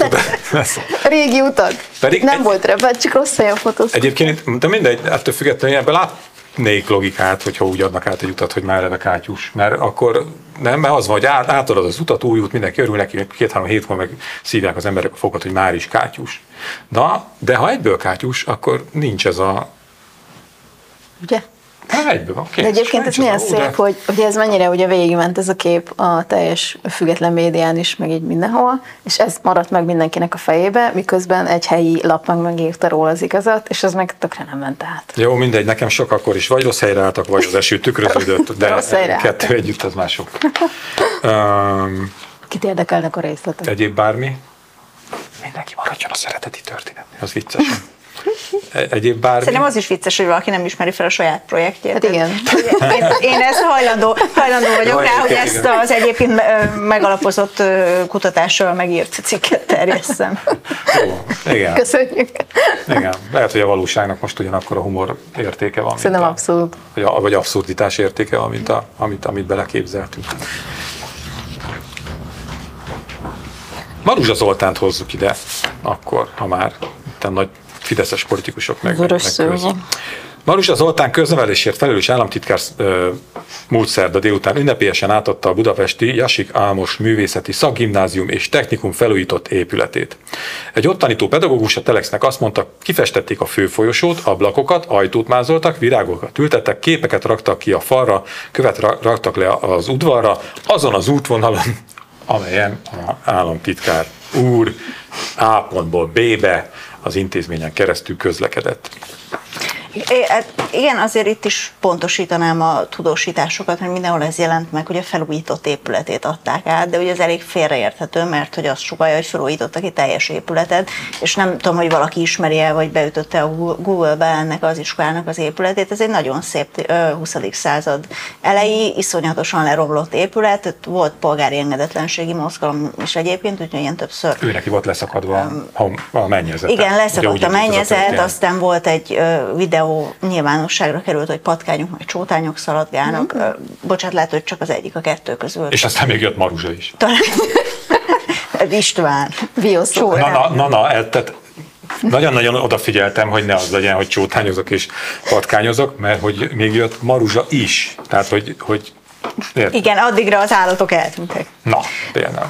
Speaker 11: Régi utat. Pedig nem egy... volt repet, csak rossz helyen fotózkodtak.
Speaker 10: Egyébként, de mindegy, ettől függetlenül ebben látnék logikát, hogyha úgy adnak át egy utat, hogy már eleve kátyús, mert akkor nem, mert az van, hogy át, átadod az utat, új út, mindenki örül neki, két-három hét múlva meg szívják az emberek a fogat, hogy már is kátyús. Na, de ha egyből kátyús, akkor nincs ez a...
Speaker 11: Ugye?
Speaker 10: Hát egyből van.
Speaker 11: De egyébként ez milyen szép, de... hogy, hogy ez mennyire ugye végigment ez a kép a teljes független médián is, meg így mindenhol, és ez maradt meg mindenkinek a fejébe, miközben egy helyi lap meg megírta róla az igazat, és az meg tökre nem ment át. Jó,
Speaker 10: mindegy, nekem sok akkor is vagy rossz helyre álltak, vagy az eső tükröződött, de kettő együtt az már sok. um,
Speaker 11: Kit érdekelnek a részletek?
Speaker 10: Egyéb bármi? Mindenki maradjon a szereteti történet, az vicces. Egyéb bármi?
Speaker 12: Szerintem az is vicces, hogy valaki nem ismeri fel a saját projektjét.
Speaker 11: Hát igen.
Speaker 12: Én, én ezt hajlandó, hajlandó vagyok rá, hogy ezt az egyébként megalapozott kutatással megírt cikket terjesszem.
Speaker 10: Jó, igen.
Speaker 11: Köszönjük.
Speaker 10: Igen. Lehet, hogy a valóságnak most ugyanakkor a humor értéke van.
Speaker 11: Szerintem abszolút.
Speaker 10: Vagy, a, vagy abszurditás értéke van, mint a, amit, amit beleképzeltünk. Maruzsa Zoltánt hozzuk ide, akkor, ha már itt a nagy fideszes politikusok meg, meg Maruzsa Zoltán köznevelésért felelős államtitkár múlt szerda délután ünnepélyesen átadta a budapesti Jasik Álmos Művészeti Szakgimnázium és Technikum felújított épületét. Egy ott tanító pedagógus a Telexnek azt mondta, kifestették a főfolyosót, ablakokat, ajtót mázoltak, virágokat ültettek, képeket raktak ki a falra, követ raktak le az udvarra, azon az útvonalon, amelyen az államtitkár úr A pontból B-be az intézményen keresztül közlekedett.
Speaker 12: Igen, azért itt is pontosítanám a tudósításokat, mert mindenhol ez jelent meg, hogy a felújított épületét adták át, de ugye ez elég félreérthető, mert hogy azt sugallja, hogy felújítottak egy teljes épületet, és nem tudom, hogy valaki ismeri el, vagy beütötte a Google-be ennek az iskolának az épületét. Ez egy nagyon szép huszadik század elejé, iszonyatosan leromlott épület, volt polgári engedetlenségi mozgalom is egyébként, úgyhogy ilyen többször.
Speaker 10: Ő neki volt leszakadva a, a mennyezet.
Speaker 12: Igen, leszakadt a mennyezet, aztán volt egy videó, nyilvánosságra került, hogy patkányok, meg csótányok szaladgálnak. Mm-hmm. Bocsánat, lehet, hogy csak az egyik a kettő közül.
Speaker 10: És aztán még jött Maruzsa is.
Speaker 12: Talán. István, Vioszó.
Speaker 10: Na, na, na, na el, tehát nagyon-nagyon odafigyeltem, hogy ne az legyen, hogy csótányozok és patkányozok, mert hogy még jött Maruzsa is. Tehát, hogy, hogy érted?
Speaker 12: Igen, addigra az állatok eltűntek.
Speaker 10: Na, például.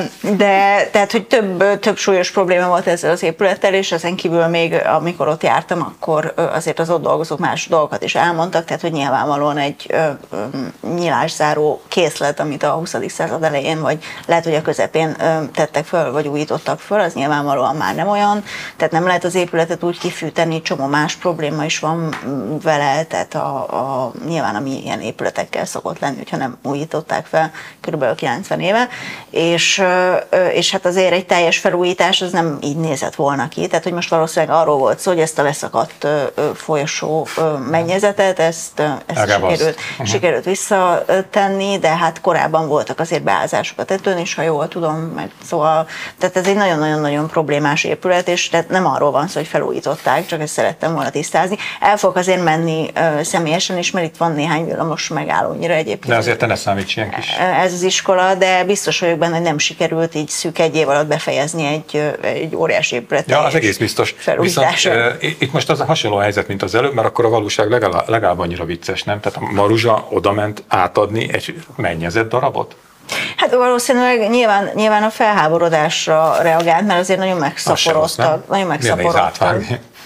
Speaker 12: De tehát, hogy több, több súlyos probléma volt ezzel az épülettel, és ezen kívül még, amikor ott jártam, akkor azért az ott dolgozók más dolgokat is elmondtak, tehát, hogy nyilvánvalóan egy ö, ö, nyilászáró készlet, amit a huszadik század elején, vagy lehet, hogy a közepén ö, tettek föl, vagy újítottak föl, az nyilvánvalóan már nem olyan, tehát nem lehet az épületet úgy kifűteni, csomó más probléma is van vele, tehát a, a, nyilván ami ilyen épületekkel szokott lenni, hogyha nem újították fel kb. kilencven éve, és, és hát azért egy teljes felújítás az nem így nézett volna ki, tehát hogy most valószínűleg arról volt szó, hogy ezt a leszakadt folyosó mennyezetet, ezt, ezt sikerült, uh-huh. sikerült visszatenni, de hát korábban voltak azért beázások a tetőn is, ha jól tudom, meg szóval, tehát ez egy nagyon-nagyon-nagyon problémás épület, és tehát nem arról van szó, hogy felújították, csak ezt szerettem volna tisztázni. El fogok azért menni személyesen is, mert itt van néhány villamos megállónyira egyébként.
Speaker 10: De azért te ne számíts ilyen kis.
Speaker 12: Ez az iskola, de biztos vagyok benne, hogy nem sikerült így szűk egy év alatt befejezni egy, egy óriási épületet.
Speaker 10: Ja, az egész biztos. Viszont e, itt most az a hasonló helyzet, mint az előbb, mert akkor a valóság legalább, legalább annyira vicces, nem? Tehát a Maruzsa odament átadni egy mennyezett darabot?
Speaker 12: Hát valószínűleg nyilván, nyilván a felháborodásra reagált, mert azért nagyon megszaporodtak. Nagyon megszaporodtak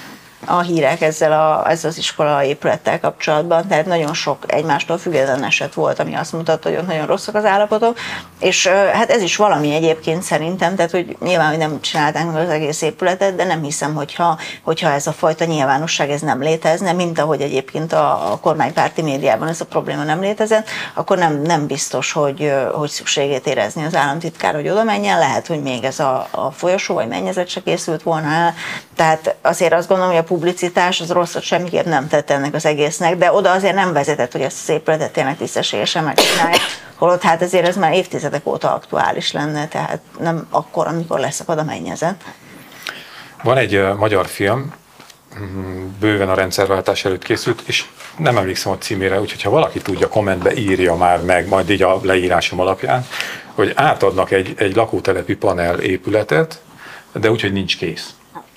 Speaker 12: a hírek ezzel, a, ezzel az iskola épülettel kapcsolatban, tehát nagyon sok egymástól független eset volt, ami azt mutatta, hogy ott nagyon rosszak az állapotok, és hát ez is valami egyébként szerintem, tehát hogy nyilván, hogy nem csinálták meg az egész épületet, de nem hiszem, hogyha, hogyha ez a fajta nyilvánosság ez nem létezne, mint ahogy egyébként a, a kormánypárti médiában ez a probléma nem létezett, akkor nem, nem biztos, hogy, hogy szükségét érezni az államtitkár, hogy oda menjen, lehet, hogy még ez a, a folyosó vagy mennyezet se készült volna el, tehát azért azt gondolom, hogy a publicitás az rosszat semmiképp nem tett ennek az egésznek, de oda azért nem vezetett, hogy ezt az épületet tényleg tisztességesen megcsinálják, holott hát azért ez már évtizedek óta aktuális lenne, tehát nem akkor, amikor leszakad a mennyezet.
Speaker 10: Van egy uh, magyar film, bőven a rendszerváltás előtt készült, és nem emlékszem a címére, úgyhogy ha valaki tudja, kommentbe írja már meg, majd így a leírásom alapján, hogy átadnak egy, egy lakótelepi panel épületet, de úgyhogy nincs kész.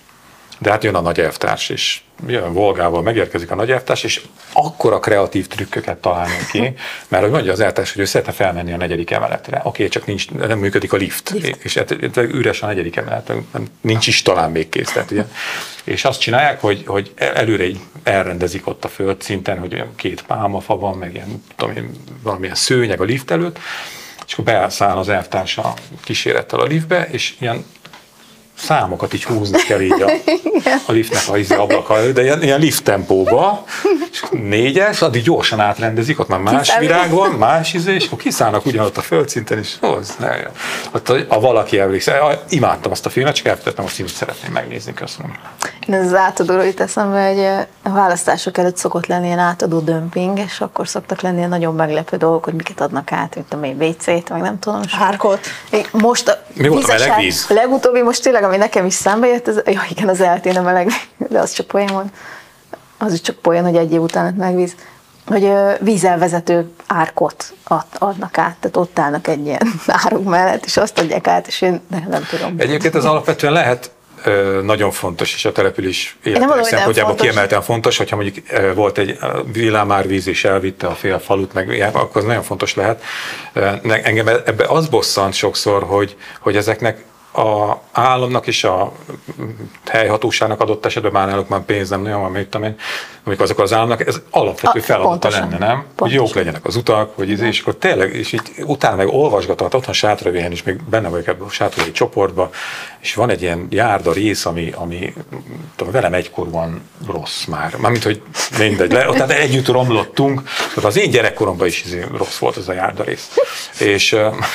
Speaker 10: De hát jön a nagy elvtárs, és jön Volgával, megérkezik a nagy elvtárs, és akkora kreatív trükköket találnak ki, mert hogy mondja az elvtárs, hogy ő szeretne felmenni a negyedik emeletre. Oké, okay, csak nincs, nem működik a lift, lift. és hát, üres a negyedik emelet, nincs is talán még kész. Tehát, ugye, és azt csinálják, hogy, hogy előre így elrendezik ott a földszinten, hogy olyan két pálmafa van, meg ilyen, tudom én, valamilyen szőnyeg a lift előtt, és akkor beszáll az elvtárs a kísérettel a liftbe, és ilyen számokat így húzni kell így a, a liftnek a izé ablaka előtt, de ilyen, ilyen lift tempóba, és négyes, addig gyorsan átrendezik, ott már más virág van, más izé, és akkor kiszállnak ugyanott a földszinten, és hoz, ne, ott a, a valaki emlékszik. Imádtam azt a filmet, csak elfelejtettem, azt így szeretném megnézni, köszönöm.
Speaker 11: Ez az átadóról jut eszembe, hogy a választások előtt szokott lenni ilyen átadó dömping, és akkor szoktak lenni ilyen nagyon meglepő dolgok, hogy miket adnak át, mint a mély vé cét, meg nem tudom.
Speaker 12: Árkot.
Speaker 11: Most a
Speaker 10: Mi volt a meleg víz?
Speaker 11: A legutóbbi, most tényleg, ami nekem is szembe jött, ez, ja igen, az eltén a meleg víz, de az csak poén volt. Az is csak poén, hogy egy év után lett megvíz. Hogy vízelvezető árkot ad, adnak át, tehát ott állnak egy ilyen árok mellett, és azt adják át, és én nem, nem tudom.
Speaker 10: Egyébként ez alapvetően lehet nagyon fontos, és a település életének szempontjából kiemelten fontos, hogyha mondjuk volt egy villámárvíz, és elvitte a fél falut, meg ilyen, akkor az nagyon fontos lehet. Engem ebbe az bosszant sokszor, hogy, hogy ezeknek a államnak és a helyhatóságnak adott esetben már náluk már pénz nem nagyon van, mit tudom én, amikor azok az államnak, ez alapvető feladata lenne, nem? Pontosan. Hogy jók legyenek az utak, hogy ez, és akkor tényleg, és így utána meg olvasgatott, otthon Sátravéhen is, még benne vagyok ebben a Sátravéhi csoportban, és van egy ilyen járda rész, ami, ami tudom, velem egykor van rossz már. Mármint, hogy mindegy, le, tehát együtt romlottunk, tehát az én gyerekkoromban is rossz volt ez a járda rész. És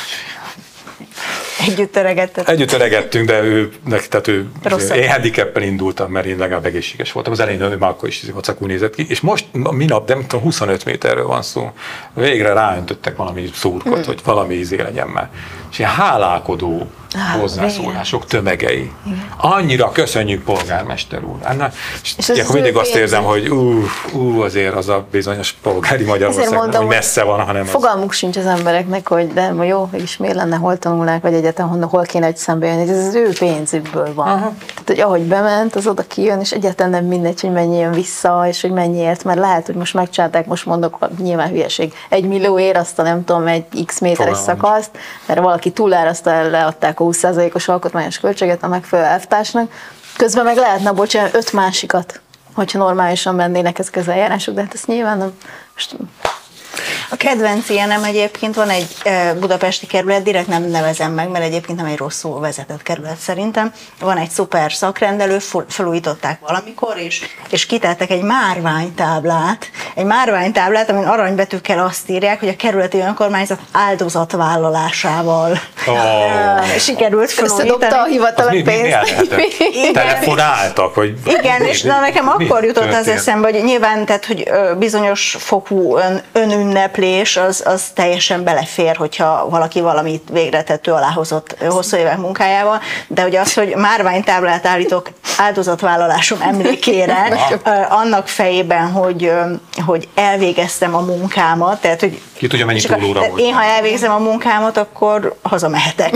Speaker 12: Együtt öregettek.
Speaker 10: Együtt öregettünk, de ő, tehát ő, én handicappel indultam, mert én legalább egészséges voltam. Az elején ő már akkor is vacakul nézett ki, és most minap, nem tudom, huszonöt méterről van szó. Végre ráöntöttek valami szurkot, mm. hogy valami izé legyen már. És ilyen hálálkodó hozzászólások tömegei. Annyira köszönjük, polgármester úr. Anna, és, és akkor mindig azt
Speaker 11: pénz...
Speaker 10: érzem, hogy ú, ú, azért az a bizonyos polgári Magyarország, mondom, hogy messze van, hanem
Speaker 11: fogalmuk
Speaker 10: az...
Speaker 11: sincs az embereknek, hogy de jó, mégis miért lenne, hol tanulnák, vagy egyetem, hol, hol kéne egy szembe jönni. Ez az ő pénzükből van. Aha. Tehát, hogy ahogy bement, az oda kijön, és egyáltalán nem mindegy, hogy mennyi jön vissza, és hogy mennyiért, mert lehet, hogy most megcsinálták, most mondok, nyilván hülyeség, egy millióért azt a nem tudom, egy x méteres szakaszt, mert valaki túlárazta el, leadták a húsz százalékos alkotmányos költséget a megfelelő elvtársnak, közben meg lehetne bocsánat öt másikat, hogyha normálisan mennének ezek az eljárások, de hát ezt nyilván nem... Most...
Speaker 12: A kedvenc ilyenem egyébként van egy budapesti kerület, direkt nem nevezem meg, mert egyébként nem egy rosszul vezetett kerület szerintem. Van egy szuper szakrendelő, felújították valamikor, és, és kitettek egy márványtáblát, egy márványtáblát, amin aranybetűkkel azt írják, hogy a kerületi önkormányzat áldozatvállalásával oh. sikerült felújítani.
Speaker 11: Összedobta a hivatalat pénzt.
Speaker 10: Telefonáltak, vagy...
Speaker 12: Igen, és na, nekem akkor jutott az eszembe, hogy nyilván, tehát, hogy bizonyos fokú ön, önünneplés az, az teljesen belefér, hogyha valaki valamit végre tető alá hozott hosszú évek munkájával, de hogy az, hogy márványtáblát állítok áldozatvállalásom emlékére, annak fejében, hogy, hogy elvégeztem a munkámat, tehát, hogy
Speaker 10: ki tudja, mennyi túlóra volt.
Speaker 12: Én, ha elvégzem a munkámat, akkor hazamehetek.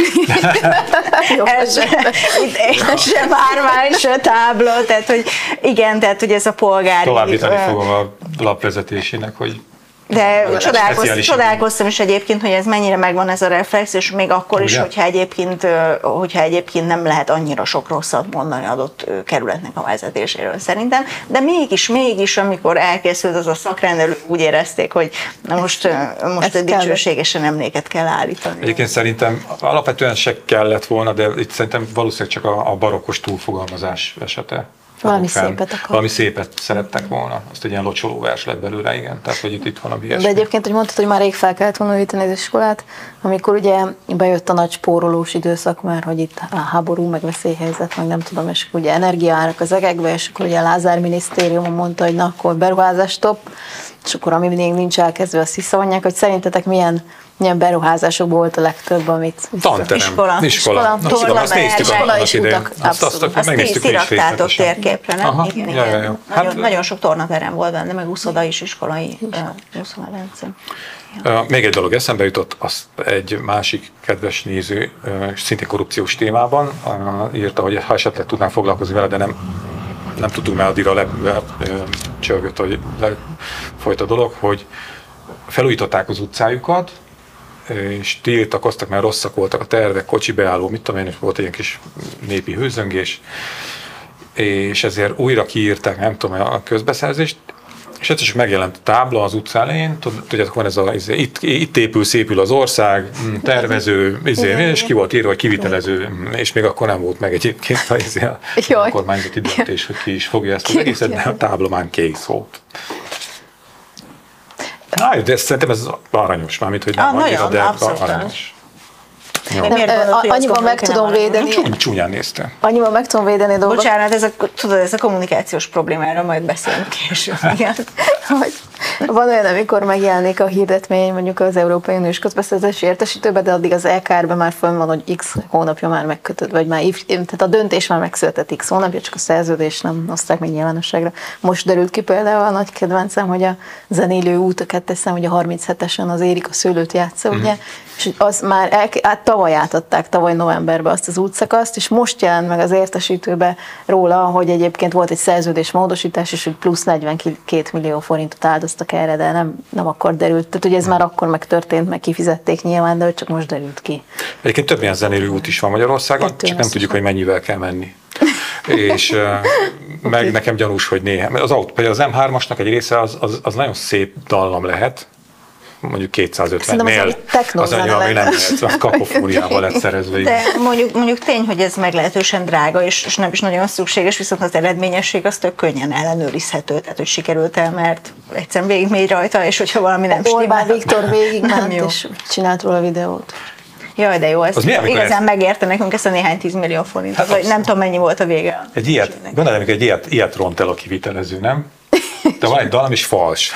Speaker 12: ez, ez se márvány, se tábla, tehát, hogy igen, tehát, hogy ez a polgári...
Speaker 10: Továbbítani fogom a lapvezetésének, hogy
Speaker 12: de csodálkoztam, csodálkoztam is egyébként, hogy ez mennyire megvan ez a reflex, és még akkor is, hogyha egyébként, hogyha egyébként nem lehet annyira sok rosszat mondani adott kerületnek a vezetéséről szerintem, de mégis, mégis, amikor elkészült az a szakrendelő, úgy érezték, hogy na most, most egy dicsőségesen emléket kell állítani.
Speaker 10: Egyébként szerintem alapvetően se kellett volna, de itt szerintem valószínűleg csak a, a barokkos túlfogalmazás esete.
Speaker 11: Valami szépet akar.
Speaker 10: Valami szépet szerettek volna. Azt egy ilyen locsoló vers lett belőle, igen. Tehát, hogy itt, itt valami ilyesmi.
Speaker 11: De egyébként, hogy mondtad, hogy már rég fel kellett volna újítani az iskolát, amikor ugye bejött a nagy spórolós időszak, mert hogy itt a háború, meg veszélyhelyzet, meg nem tudom, és ugye energiaárak az egekbe, és akkor ugye a Lázár minisztérium mondta, hogy na, akkor beruházás stop, és akkor ami még nincs elkezdve, azt visszavonják, hogy szerintetek milyen milyen beruházások volt a legtöbb, amit...
Speaker 10: Tanterem,
Speaker 12: iskola,
Speaker 10: iskola,
Speaker 12: iskola, torna,
Speaker 10: azt néztük annak idején.
Speaker 12: Azt, azt, azt, azt néztük kiraktátok térképre, nem? Aha, igen, ja, ja, ja. Hát, nagyon, nagyon sok tornaterem volt benne, meg úszoda is, iskolai úszómedence.
Speaker 10: Ja. Még egy dolog eszembe jutott, azt egy másik kedves néző, szintén korrupciós témában írta, hogy ha esetleg tudnánk foglalkozni vele, de nem, nem tudtunk, mert addigra lecsörgött, hogy lefolyt a dolog, hogy felújították az utcájukat, és tiltakoztak, mert rosszak voltak a tervek, kocsi beálló, mit tudom én, és volt egy ilyen kis népi hőzöngés, és ezért újra kiírták, nem tudom, a közbeszerzést, és egyszer csak megjelent a tábla az utca elején, tudjátok, van ez a, izé, itt, itt épül, szépül az ország, tervező, izé, és ki volt írva, hogy kivitelező, és még akkor nem volt meg egyébként a, izé, a kormányzati döntés, hogy ki is fogja ezt az egészet, de a tábla már kész volt. Na, de szerintem ez aranyos, mármint, hogy nem ah, annyira, de aranyos.
Speaker 11: Annyiban meg tudom védeni.
Speaker 10: Csúny, csúnyán nézte.
Speaker 11: Annyiban meg tudom védeni dolgot.
Speaker 12: Bocsánat, ez a, tudod, ez a kommunikációs problémára majd beszélünk később. Igen.
Speaker 11: Hogy van olyan, amikor megjelenik a hirdetmény mondjuk az Európai Uniós közbeszerzési értesítőben, de addig az é ká er-ben már fönn van, hogy x hónapja már megkötött, vagy már tehát a döntés már megszületett x hónapja, csak a szerződés nem hozták még nyilvánosságra. Most derült ki például a nagy kedvencem, hogy a zenélő út, a kettes szám, hogy a harminchetesen az Érik a szőlőt játsza, ugye, és az már el, hát tavaly átadták, tavaly novemberben azt az útszakaszt, és most jelent meg az értesítőbe róla, hogy egyébként volt egy szerződés módosítás, és hogy plusz negyvenkét millió forintot áldoztak erre, de nem, nem akkor derült. Tehát ugye ez már akkor megtörtént, meg kifizették nyilván, de csak most derült ki.
Speaker 10: Egyébként több ilyen zenélő út is van Magyarországon, Kettőn csak nem tudjuk, hogy mennyivel kell menni. És uh, meg okay. Nekem gyanús, hogy néha. Az autó, például az em hármasnak egy része az, az, az nagyon szép dallam lehet, mondjuk kétszázötvennél, az annyi, ami nem lehet, a kakofóniával lett szerezve.
Speaker 12: De mondjuk, mondjuk tény, hogy ez meglehetősen drága, és, és nem is nagyon szükséges, viszont az eredményesség az tök könnyen ellenőrizhető, tehát hogy sikerült el, mert egyszerűen végigmegy rajta, és hogyha valami nem stimmel.
Speaker 11: Orbán Viktor végigment, és csinált róla videót.
Speaker 12: Jaj, de jó, ez igazán megérte nekünk ezt a néhány tízmillió forintot, hát vagy nem tudom, mennyi volt a vége.
Speaker 10: Egy ilyet, gondolom, hogy egy ilyet, ilyet ront el a kivitelező, nem? De van egy dalam is fals.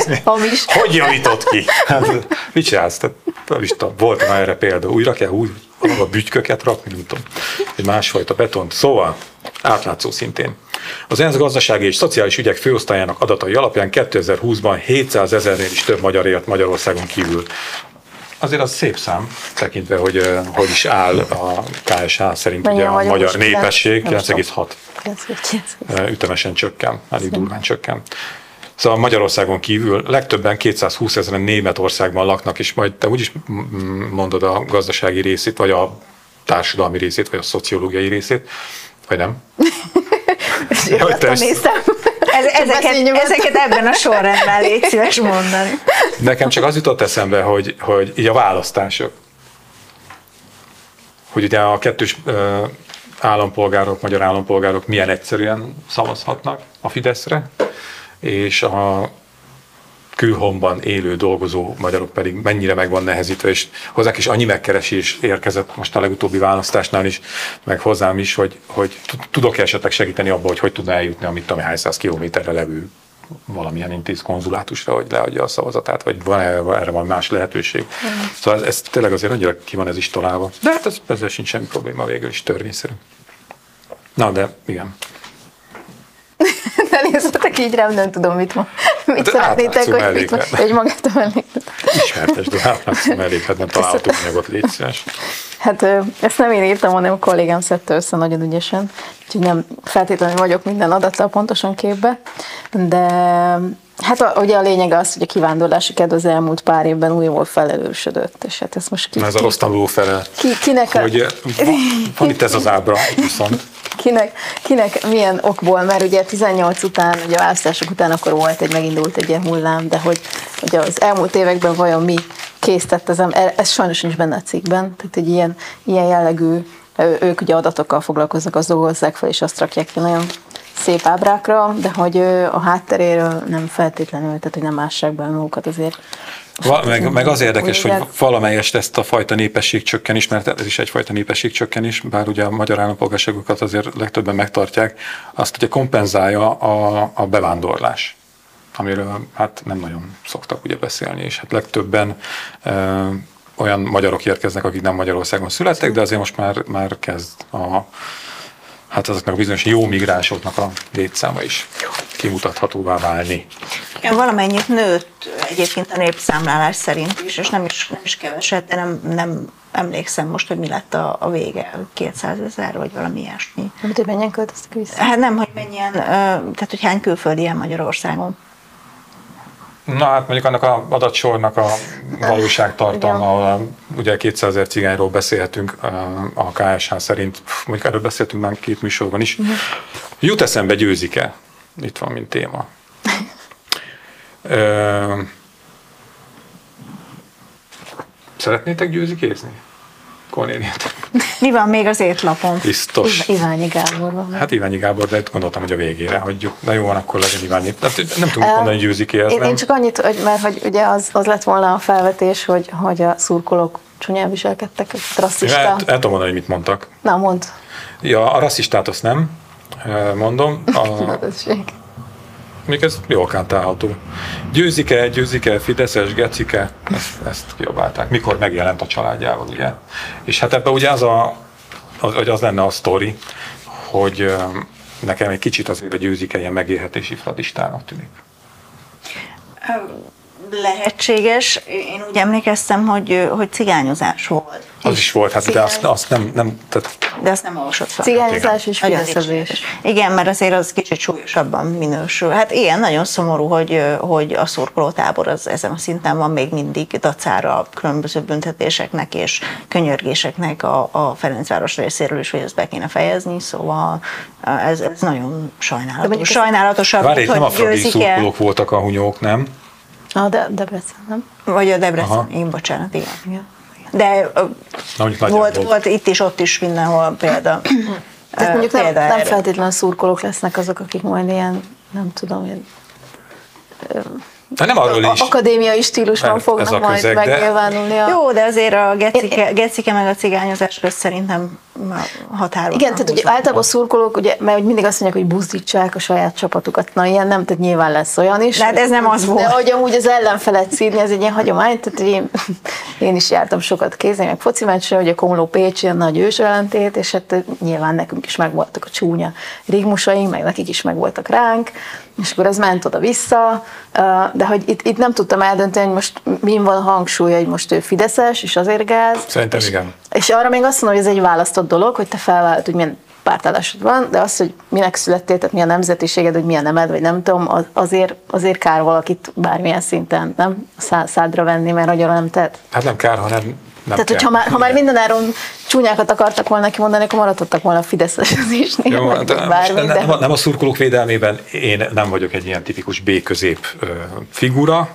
Speaker 10: Hogy javított ki? Hát, mit csinálsz? Tehát, volt már erre példa. Újra kell, úgy a bütyköket rakni, nem tudom, egy másfajta betont. Szóval, átlátszó szintén. Az ENSZ gazdasági és szociális ügyek főosztályának adatai alapján kétezer-húszban hétszázezernél is több magyar élt Magyarországon kívül. Azért az szép szám, tekintve, hogy uh, hogy is áll a ká es há szerint ugye a magyar népesség, kilenc egész hat. Ütemesen csökken, elég durván csökken. Szóval Magyarországon kívül legtöbben kétszázhúszezren Németországban laknak, és majd te úgyis mondod a gazdasági részét, vagy a társadalmi részét, vagy a szociológiai részét, vagy nem?
Speaker 12: Ja, néztem. Ezeket, ezeket ebben a sorrendben légy szíves mondani.
Speaker 10: Nekem csak az jutott eszembe, hogy, hogy így a választások, hogy ugye a kettős állampolgárok, magyar állampolgárok milyen egyszerűen szavazhatnak a Fideszre, és a külhomban élő, dolgozó magyarok pedig mennyire meg van nehezítve, és hozzák is annyi megkeresés érkezett most a legutóbbi választásnál is, meg hozzám is, hogy, hogy tudok esetleg segíteni abban, hogy hogy tudna eljutni a mit tudom, hány száz kilométerre levő valamilyen intéz konzulátusra, hogy leadja a szavazatát, vagy van erre van más lehetőség. Mm. Szóval ez, ez tényleg azért annyira ki van ez is találva. De hát ez, ezzel sincs semmi probléma végül is törvényszerű. Na, de igen.
Speaker 11: Ne nézzetek így rám, nem tudom, mit, mit szeretnétek, hogy mit ma, hogy magát emelléghet.
Speaker 10: Ismertes, de átlátszó mellékhet, nem találhatunk anyagot, légy szíves.
Speaker 11: Hát ezt nem én írtam, hanem a kollégám szedte össze nagyon ügyesen, úgyhogy nem feltétlenül vagyok minden adattal pontosan képbe, de hát a, ugye a lényeg az, hogy a kivándorlási kedv az elmúlt pár évben újból felerősödött, és hát ezt most ki...
Speaker 10: Ez a rossz tanuló fele,
Speaker 11: ki, kinek a...
Speaker 10: hogy van itt ez az ábra, viszont...
Speaker 11: Kinek, kinek milyen okból, mert ugye tizennyolc után, ugye a választások után akkor volt egy, megindult egy ilyen hullám, de hogy ugye az elmúlt években vajon mi készített az ember, ez sajnos nincs benne a cikkben, tehát egy ilyen, ilyen jellegű, ők ugye adatokkal foglalkoznak, azt dolgozzák fel, és azt rakják ki nagyon szép ábrákra, de hogy a hátteréről nem feltétlenül, tehát hogy nem ássák be a magukat azért.
Speaker 10: Va, meg, meg az érdekes, hogy valamelyest ezt a fajta népességcsökkenés, mert ez is egyfajta népességcsökkenés, bár ugye a magyar állampolgárságokat azért legtöbben megtartják, azt ugye kompenzálja a, a bevándorlás, amiről hát nem nagyon szoktak ugye beszélni, és hát legtöbben e, olyan magyarok érkeznek, akik nem Magyarországon születtek, de azért most már, már kezd a hát azoknak a bizonyos jó migránsoknak a létszáma is kimutathatóvá válni.
Speaker 12: Valamennyit nőtt egyébként a népszámlálás szerint is, és nem is, nem is keveset, de nem, nem emlékszem most, hogy mi lett a, a vége, kétszázezer vagy valami ilyesmi.
Speaker 11: Nem hogy mennyien költöztek vissza?
Speaker 12: Hát nem, hogy mennyien, tehát hogy hány külföldi ilyen Magyarországon.
Speaker 10: Na hát mondjuk annak az adatsornak a valóságtartalma, ahol ugye kétszázezer cigányról beszélhetünk a ká es há szerint, mondjuk erről beszéltünk már két műsorban is. Uh-huh. Jut eszembe Győzike? Itt van, mint téma. Ö... Szeretnétek győzikézni? Kornéliát?
Speaker 12: Mi van még az étlapon?
Speaker 10: Biztos.
Speaker 11: Iványi Gábor van.
Speaker 10: Hát Iványi Gábor, de gondoltam, hogy a végére hagyjuk. De jó van, akkor legyen Iványi. Nem tudunk mondani győzikéhez,
Speaker 11: én,
Speaker 10: nem?
Speaker 11: Én csak annyit, hogy, mert hogy ugye az, az lett volna a felvetés, hogy, hogy a szurkolók csúnyán viselkedtek, rasszista.
Speaker 10: El, el tudom mondani, hogy mit mondtak.
Speaker 11: Na, mondd.
Speaker 10: Ja, a rasszistát azt nem mondom. A... Még ez jól kántálható. Győzike, győzike, fideszes, gecike, ezt, ezt kiabálták. Mikor megjelent a családjával, ugye? És hát ebben ugye az, a, az, az lenne a sztori, hogy nekem egy kicsit azért a Győzike ilyen megélhetési fradistának tűnik.
Speaker 12: Lehetséges. Én úgy emlékeztem, hogy, hogy cigányozás volt.
Speaker 10: Az is volt, hát de azt, azt nem... nem tehát...
Speaker 12: De azt nem olvasott fel.
Speaker 11: Cigányozás és fideszezés.
Speaker 12: Igen, mert azért az kicsit súlyosabban minősül. Hát igen, nagyon szomorú, hogy, hogy a szurkolótábor az ezen a szinten van még mindig dacára különböző büntetéseknek és könyörgéseknek a, a Ferencváros részéről is, hogy ezt be kéne fejezni, szóval ez, ez nagyon sajnálatos. Sajnálatosabb,
Speaker 10: Várj, nem a fradi szurkolók voltak a hunyók, nem?
Speaker 11: A de, Debrecen, nem?
Speaker 12: Vagy a Debrecen, én bocsánat, igen. igen. De
Speaker 10: Na,
Speaker 12: volt, volt, volt itt is, ott is mindenhol példa.
Speaker 11: Tehát mondjuk nem, nem feltétlenül szurkolók lesznek azok, akik majd ilyen, nem tudom, ilyen,
Speaker 10: nem arról is.
Speaker 11: Akadémiai stílusban fognak majd közeg, megnyilvánulni. A...
Speaker 12: Jó, de azért a gecike, gecike meg a cigányozás közt szerintem határoznak.
Speaker 11: Igen, tehát ugye általában a szurkolók, ugye, mert hogy mindig azt mondják, hogy buzdítsák a saját csapatukat. Na ilyen nem, tehát nyilván lesz olyan is.
Speaker 12: De hát ez nem az volt.
Speaker 11: De hogy amúgy az ellenfelet szídni, ez egy ilyen hagyomány, tehát én, én is jártam sokat kézni, meg foci meccsre, hogy a Komló Pécs ilyen nagy ős ellentét, és hát nyilván nekünk is megvoltak a csúnya rigmusaink, meg nekik is megvoltak ránk, és akkor ez ment oda-vissza, de hogy itt, itt nem tudtam eldönteni, hogy most min van a hangsúly, hogy most ő fideszes, és azért gáz.
Speaker 10: Szerintem
Speaker 11: és,
Speaker 10: igen.
Speaker 11: És arra még azt mondom, hogy ez egy választott dolog, hogy te felvállalt, hogy milyen pártállásod van, de az, hogy minek születtél, tehát mi a nemzetiséged, hogy milyen nemed, vagy nem tudom, az, azért, azért kár valakit bármilyen szinten, nem? Szádra venni, mert agyara nem tett.
Speaker 10: Hát nem kár, hanem nem
Speaker 11: Tehát, hogy ha már, ha már mindenáron csúnyákat akartak volna kimondani, akkor maradhattak volna a Fideszes is.
Speaker 10: Jó, de
Speaker 11: bármi,
Speaker 10: nem,
Speaker 11: de...
Speaker 10: nem a szurkolók védelmében, én nem vagyok egy ilyen tipikus B-közép figura.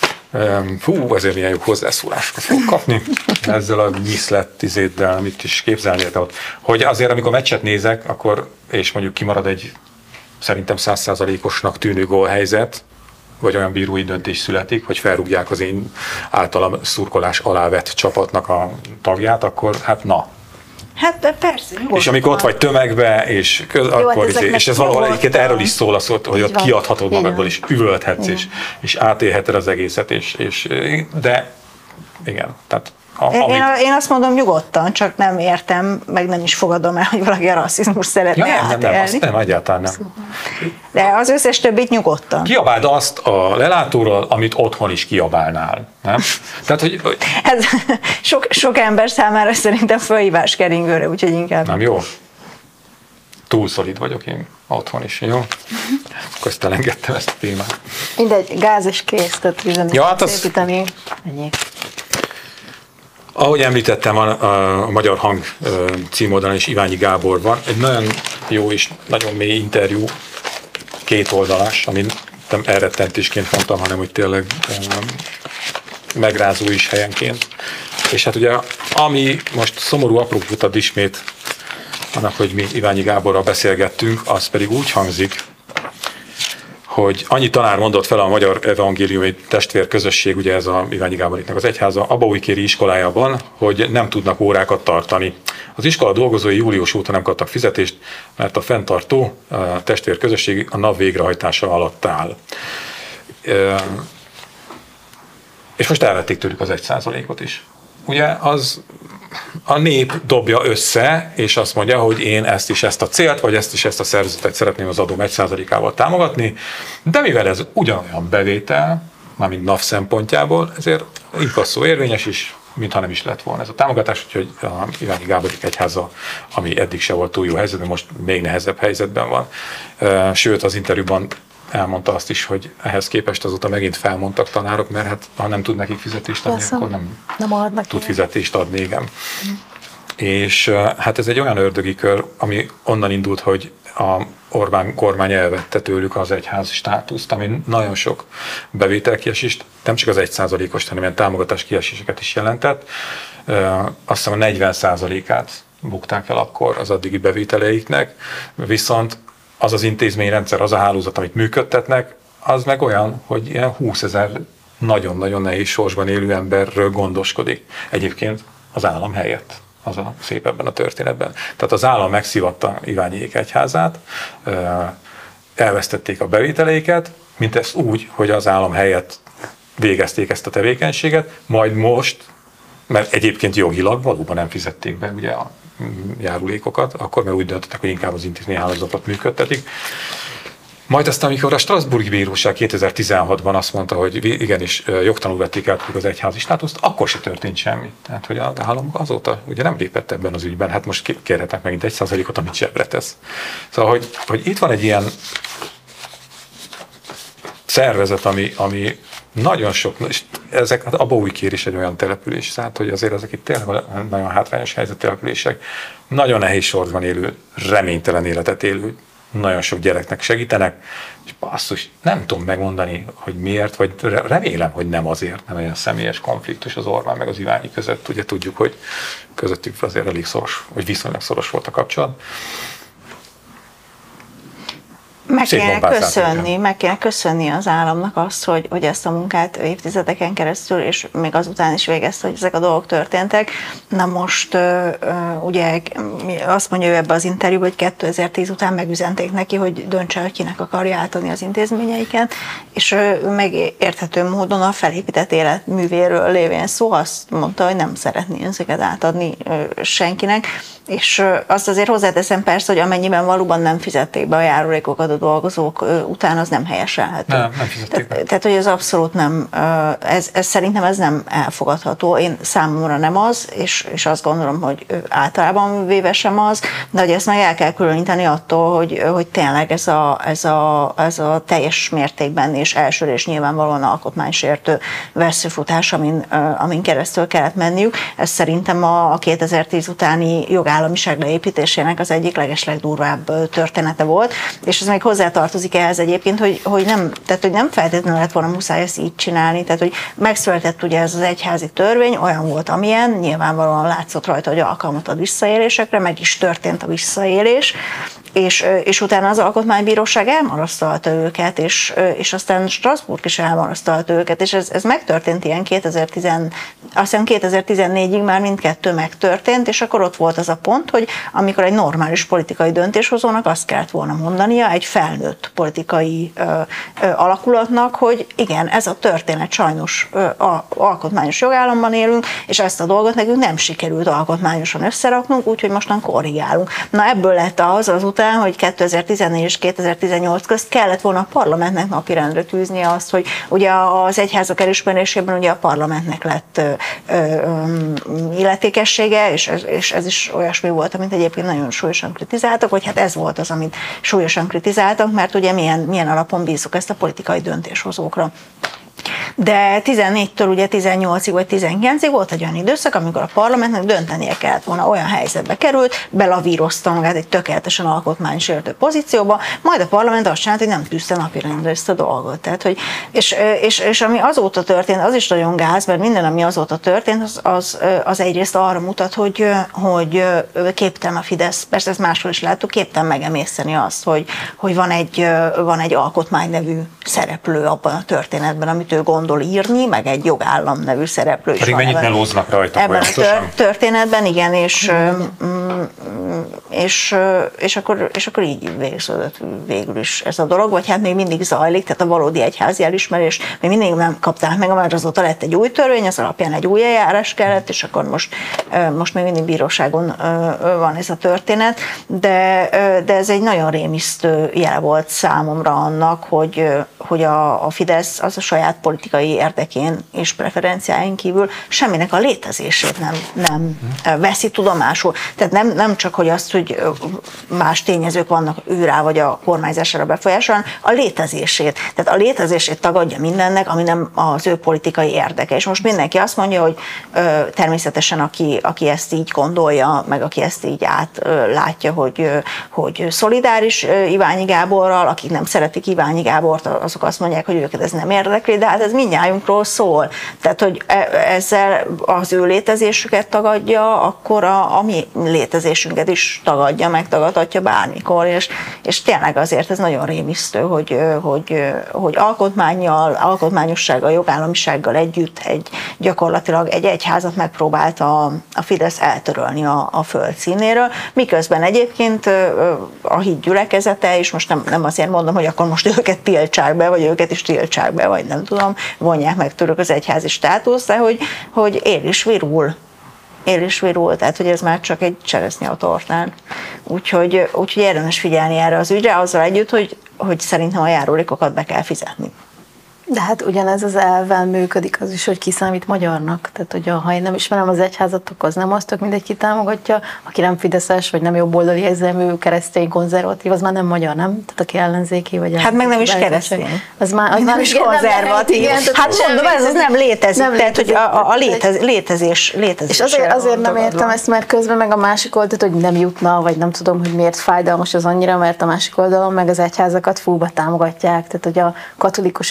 Speaker 10: Fú, ezért milyen jó hozzászólásokat fogok kapni ezzel a nyiszlett izéddel, amit is képzelni lehet. Hogy azért, amikor meccset nézek, akkor, és mondjuk kimarad egy szerintem száz százalékosnak tűnő gólhelyzet, vagy olyan bírói döntés születik, hogy felrúgják az én általam szurkolás alá vett csapatnak a tagját, akkor hát na.
Speaker 12: Hát de persze.
Speaker 10: És amikor ott vagy tömegbe, és, köz,
Speaker 11: Jó,
Speaker 10: akkor
Speaker 11: hát
Speaker 10: izé, és ez valahol egyébként erről is szól, az, hogy ott kiadhatod magadból, és üvölthetsz, és, és átélheted az egészet, és, és de igen, tehát
Speaker 12: A, én, én, én azt mondom nyugodtan, csak nem értem, meg nem is fogadom el, hogy valaki a rasszizmus szeretne
Speaker 10: ja, nem,
Speaker 12: átélni.
Speaker 10: nem, azt nem, egyáltalán nem.
Speaker 12: De az összes többit nyugodtan.
Speaker 10: Kiabáld azt a lelátóról, amit otthon is kiabálnál, nem? Tehát, hogy...
Speaker 12: Ez sok, sok ember számára szerintem fölhívás keringőre, úgyhogy inkább...
Speaker 10: Nem jó? Túl szolid vagyok én otthon is, jó? Akkor ezt elengedtem ezt a témát.
Speaker 11: Mindegy, gáz és kész, tehát bizonyos
Speaker 10: ja, hát az...
Speaker 11: szépíteni. Ennyi.
Speaker 10: Ahogy említettem, a, a, a Magyar Hang címoldalon is Iványi Gábor van. Egy nagyon jó és nagyon mély interjú, két oldalás, amit nem elrettentésként mondtam, hanem hogy tényleg um, megrázó is helyenként. És hát ugye, ami most szomorú aprópót ad ismét annak, hogy mi Iványi Gáborral beszélgettünk, az pedig úgy hangzik, hogy annyi tanár mondott fel a Magyar Evangéliumi Testvérközösség, ugye ez a Iványi Gáboriknak az egyháza, a Bauikéri iskolájában, hogy nem tudnak órákat tartani. Az iskola dolgozói július óta nem kaptak fizetést, mert a fenntartó a testvérközösség a NAV végrehajtása alatt áll. És most elvették tőlük az egy százalékot is. Ugye az a nép dobja össze, és azt mondja, hogy én ezt is ezt a célt, vagy ezt is ezt a szervezetet szeretném az adóm egy százalékával támogatni, de mivel ez ugyanolyan bevétel, mármint NAV szempontjából, ezért inkasszó érvényes is, mintha nem is lett volna ez a támogatás, úgyhogy a Iványi Gáborik egyháza, ami eddig se volt túl jó helyzetben, most még nehezebb helyzetben van. Sőt, az interjúban elmondta azt is, hogy ehhez képest azóta megint felmondtak tanárok, mert hát ha nem tud nekik fizetést adni, Persze. akkor nem, nem tud fizetést adni, igen. Mm. És hát ez egy olyan ördögi kör, ami onnan indult, hogy a Orbán kormány elvette tőlük az egyházi státuszt, ami nagyon sok bevételkiesést, nem csak az egy százalékos, hanem ilyen támogatás kieséseket is jelentett. Azt hiszem a negyven százalékát bukták el akkor az addigi bevételeiknek, viszont az az intézményrendszer, az a hálózat, amit működtetnek, az meg olyan, hogy ilyen húszezer nagyon-nagyon nehéz sorsban élő emberről gondoskodik. Egyébként az állam helyett. Az a szép ebben a történetben. Tehát az állam megszivatta Iványiék egyházát, elvesztették a bevételeiket, mint ezt úgy, hogy az állam helyett végezték ezt a tevékenységet, majd most, mert egyébként jogilag valóban nem fizették be ugye a járulékokat, akkor mert úgy döntöttek, hogy inkább az intézményhálózatot működtetik. Majd aztán, amikor a Strasbourgi Bíróság kétezer-tizenhatban azt mondta, hogy igenis jogtalanul vették át az egyházi státuszt, akkor se történt semmi. Tehát, hogy a állam azóta ugye nem lépett ebben az ügyben, hát most kérhetnek megint egy százalékot, amit zsebre tesz. Szóval, hogy, hogy itt van egy ilyen szervezet, ami, ami nagyon sok, és ezek, a Bauikér is egy olyan település, tehát, hogy azért ezek itt tényleg nagyon hátrányos helyzet települések, nagyon nehéz sorsban élő, reménytelen életet élő, nagyon sok gyereknek segítenek, és basszus, nem tudom megmondani, hogy miért, vagy remélem, hogy nem azért, nem olyan személyes konfliktus az Orbán meg az Iványi között, ugye tudjuk, hogy közöttük azért elég szoros, vagy viszonylag szoros volt a kapcsolat.
Speaker 12: Meg kéne köszönni, meg kéne köszönni az államnak azt, hogy, hogy ezt a munkát évtizedeken keresztül, és még azután is végezte, hogy ezek a dolgok történtek. Na most ugye azt mondja ő ebbe az interjúban, hogy kétezer-tíz után megüzenték neki, hogy döntse, hogy kinek akarja átadni az intézményeiket, és ő meg érthető módon a felépített életművéről lévén szó azt mondta, hogy nem szeretné ezeket átadni senkinek, és azt azért hozzáteszem persze, hogy amennyiben valóban nem fizették be a járulékokat a dolgozók után, az nem helyeselhető.
Speaker 10: Nem, nem fizették be.
Speaker 12: Tehát, tehát, hogy ez abszolút nem, ez, ez szerintem ez nem elfogadható. Én számomra nem az, és, és azt gondolom, hogy általában véve sem az, de hogy ezt meg el kell különíteni attól, hogy, hogy tényleg ez a, ez, a, ez a teljes mértékben és elsőre és nyilvánvalóan alkotmánysértő vesszőfutás, amin, amin keresztül kellett menniük. Ez szerintem a, a kétezer-tíz utáni jogállamiság leépítésének az egyik legeslegdurvább története volt, és ez még hozzátartozik ehhez egyébként, hogy, hogy, nem, tehát, hogy nem feltétlenül lett volna muszáj ezt így csinálni, tehát hogy megszületett ugye ez az egyházi törvény, olyan volt, amilyen, nyilvánvalóan látszott rajta, hogy alkalmat ad visszaélésekre, meg is történt a visszaélés, és, és utána az Alkotmánybíróság elmarasztalta őket, és, és aztán Strasbourg is elmarasztalta őket, és ez, ez megtörtént ilyen kétezer-tíz, azt hiszem kétezer-tizennégyig már mindkettő megtörtént, és akkor ott volt az a pont, hogy amikor egy normális politikai döntéshozónak azt kellett volna mondania, egy felnőtt politikai ö, ö, alakulatnak, hogy igen, ez a történet sajnos ö, a, alkotmányos jogállamban élünk, és ezt a dolgot nekünk nem sikerült alkotmányosan összeraknunk, úgyhogy mostan korrigálunk. Na ebből lett az azután, hogy kétezer-tizennégy és kétezer-tizennyolc közt kellett volna a parlamentnek napirendre tűznie azt, hogy ugye az egyházak elismerésében ugye a parlamentnek lett ö, ö, illetékessége, és ez, és ez is olyasmi volt, amit egyébként nagyon súlyosan kritizáltak, hogy hát ez volt az, amit súlyosan kritizáltak, mert ugye milyen, milyen alapon bízunk ezt a politikai döntéshozókra. De tizennégytől ugye tizennyolcig vagy tizenkilencig volt egy olyan időszak, amikor a parlamentnek döntenie kellett volna, olyan helyzetbe került, belavírozta magát egy tökéletesen alkotmánysértő pozícióba, majd a parlament azt csinált, hogy nem tűzte napirendre ezt a dolgot. Tehát, hogy, és, és, és ami azóta történt, az is nagyon gáz, mert minden, ami azóta történt, az, az, az egyrészt arra mutat, hogy, hogy képtelen a Fidesz, persze ezt máshol is láttuk, képtelen megemészteni azt, hogy, hogy van, egy, van egy alkotmány nevű szereplő abban a történetben, amit ő gondol írni, meg egy jogállam nevű szereplő is.
Speaker 10: Pedig mennyit melóznak rajta
Speaker 12: ebben a történetben, igen, és, és, és, akkor, és akkor így végződött végül is ez a dolog, vagy hát még mindig zajlik, tehát a valódi egyházi elismerés még mindig nem kapták meg, mert azóta lett egy új törvény, az alapján egy új eljárás kellett, és akkor most, most még mindig bíróságon van ez a történet, de, de ez egy nagyon rémisztő jel volt számomra annak, hogy, hogy a, a Fidesz az a saját politikai érdekén és preferenciáin kívül semminek a létezését nem, nem veszi tudomásul. Tehát nem, nem csak, hogy azt, hogy más tényezők vannak ő rá vagy a kormányzására befolyásolni, a létezését. Tehát a létezését tagadja mindennek, ami nem az ő politikai érdeke. És most mindenki azt mondja, hogy ö, természetesen aki, aki ezt így gondolja, meg aki ezt így átlátja, hogy, hogy szolidáris Iványi Gáborral, akik nem szeretik Iványi Gábort, azok azt mondják, hogy őket ez nem érdekli, de hát ez mindnyájunkról szól. Tehát, hogy ezzel az ő létezésüket tagadja, akkor a, a mi létezésünket is tagadja, megtagadhatja bármikor, és, és tényleg azért ez nagyon rémisztő, hogy, hogy, hogy alkotmánnyal, alkotmányossággal, jogállamisággal együtt egy, gyakorlatilag egy egyházat megpróbált a, a Fidesz eltörölni a, a föld színéről, miközben egyébként a hit gyülekezete, és most nem, nem azért mondom, hogy akkor most őket tiltsák be, vagy őket is tiltsák be, vagy nem tudom, vonják meg tőlük az egyházi státuszt, de hogy, hogy él is virul. Él is virul, tehát hogy ez már csak egy cseresznye a tortán. Úgyhogy, úgyhogy érdemes figyelni erre az ügyre, azzal együtt, hogy, hogy szerintem a járulékokat be kell fizetni.
Speaker 11: De hát ugyanez az elven működik az is, hogy ki számít magyarnak. Tehát, hogy ha én nem ismerem az egyházat, akkor az nem azt tök mindegy, ki támogatja. Aki nem fideszes, vagy nem jobboldali érzelmű, keresztény, konzervatív, az már nem magyar, nem? Tehát aki ellenzéki, vagy...
Speaker 12: Hát meg nem is keresztény.
Speaker 11: Az már, az
Speaker 12: nem,
Speaker 11: nem
Speaker 12: is konzervatív. Hát mondom, ez az nem létezik. Nem tehát, létezik, hogy a, a létez, létezés, létezés.
Speaker 11: És azért, azért nem értem ezt, mert közben meg a másik oldalt, hogy nem jutna, vagy nem tudom, hogy miért fájdalmas az annyira, mert a másik oldalon meg az egyházakat fúba támogatják. Tehát, hogy a katolikus egyházon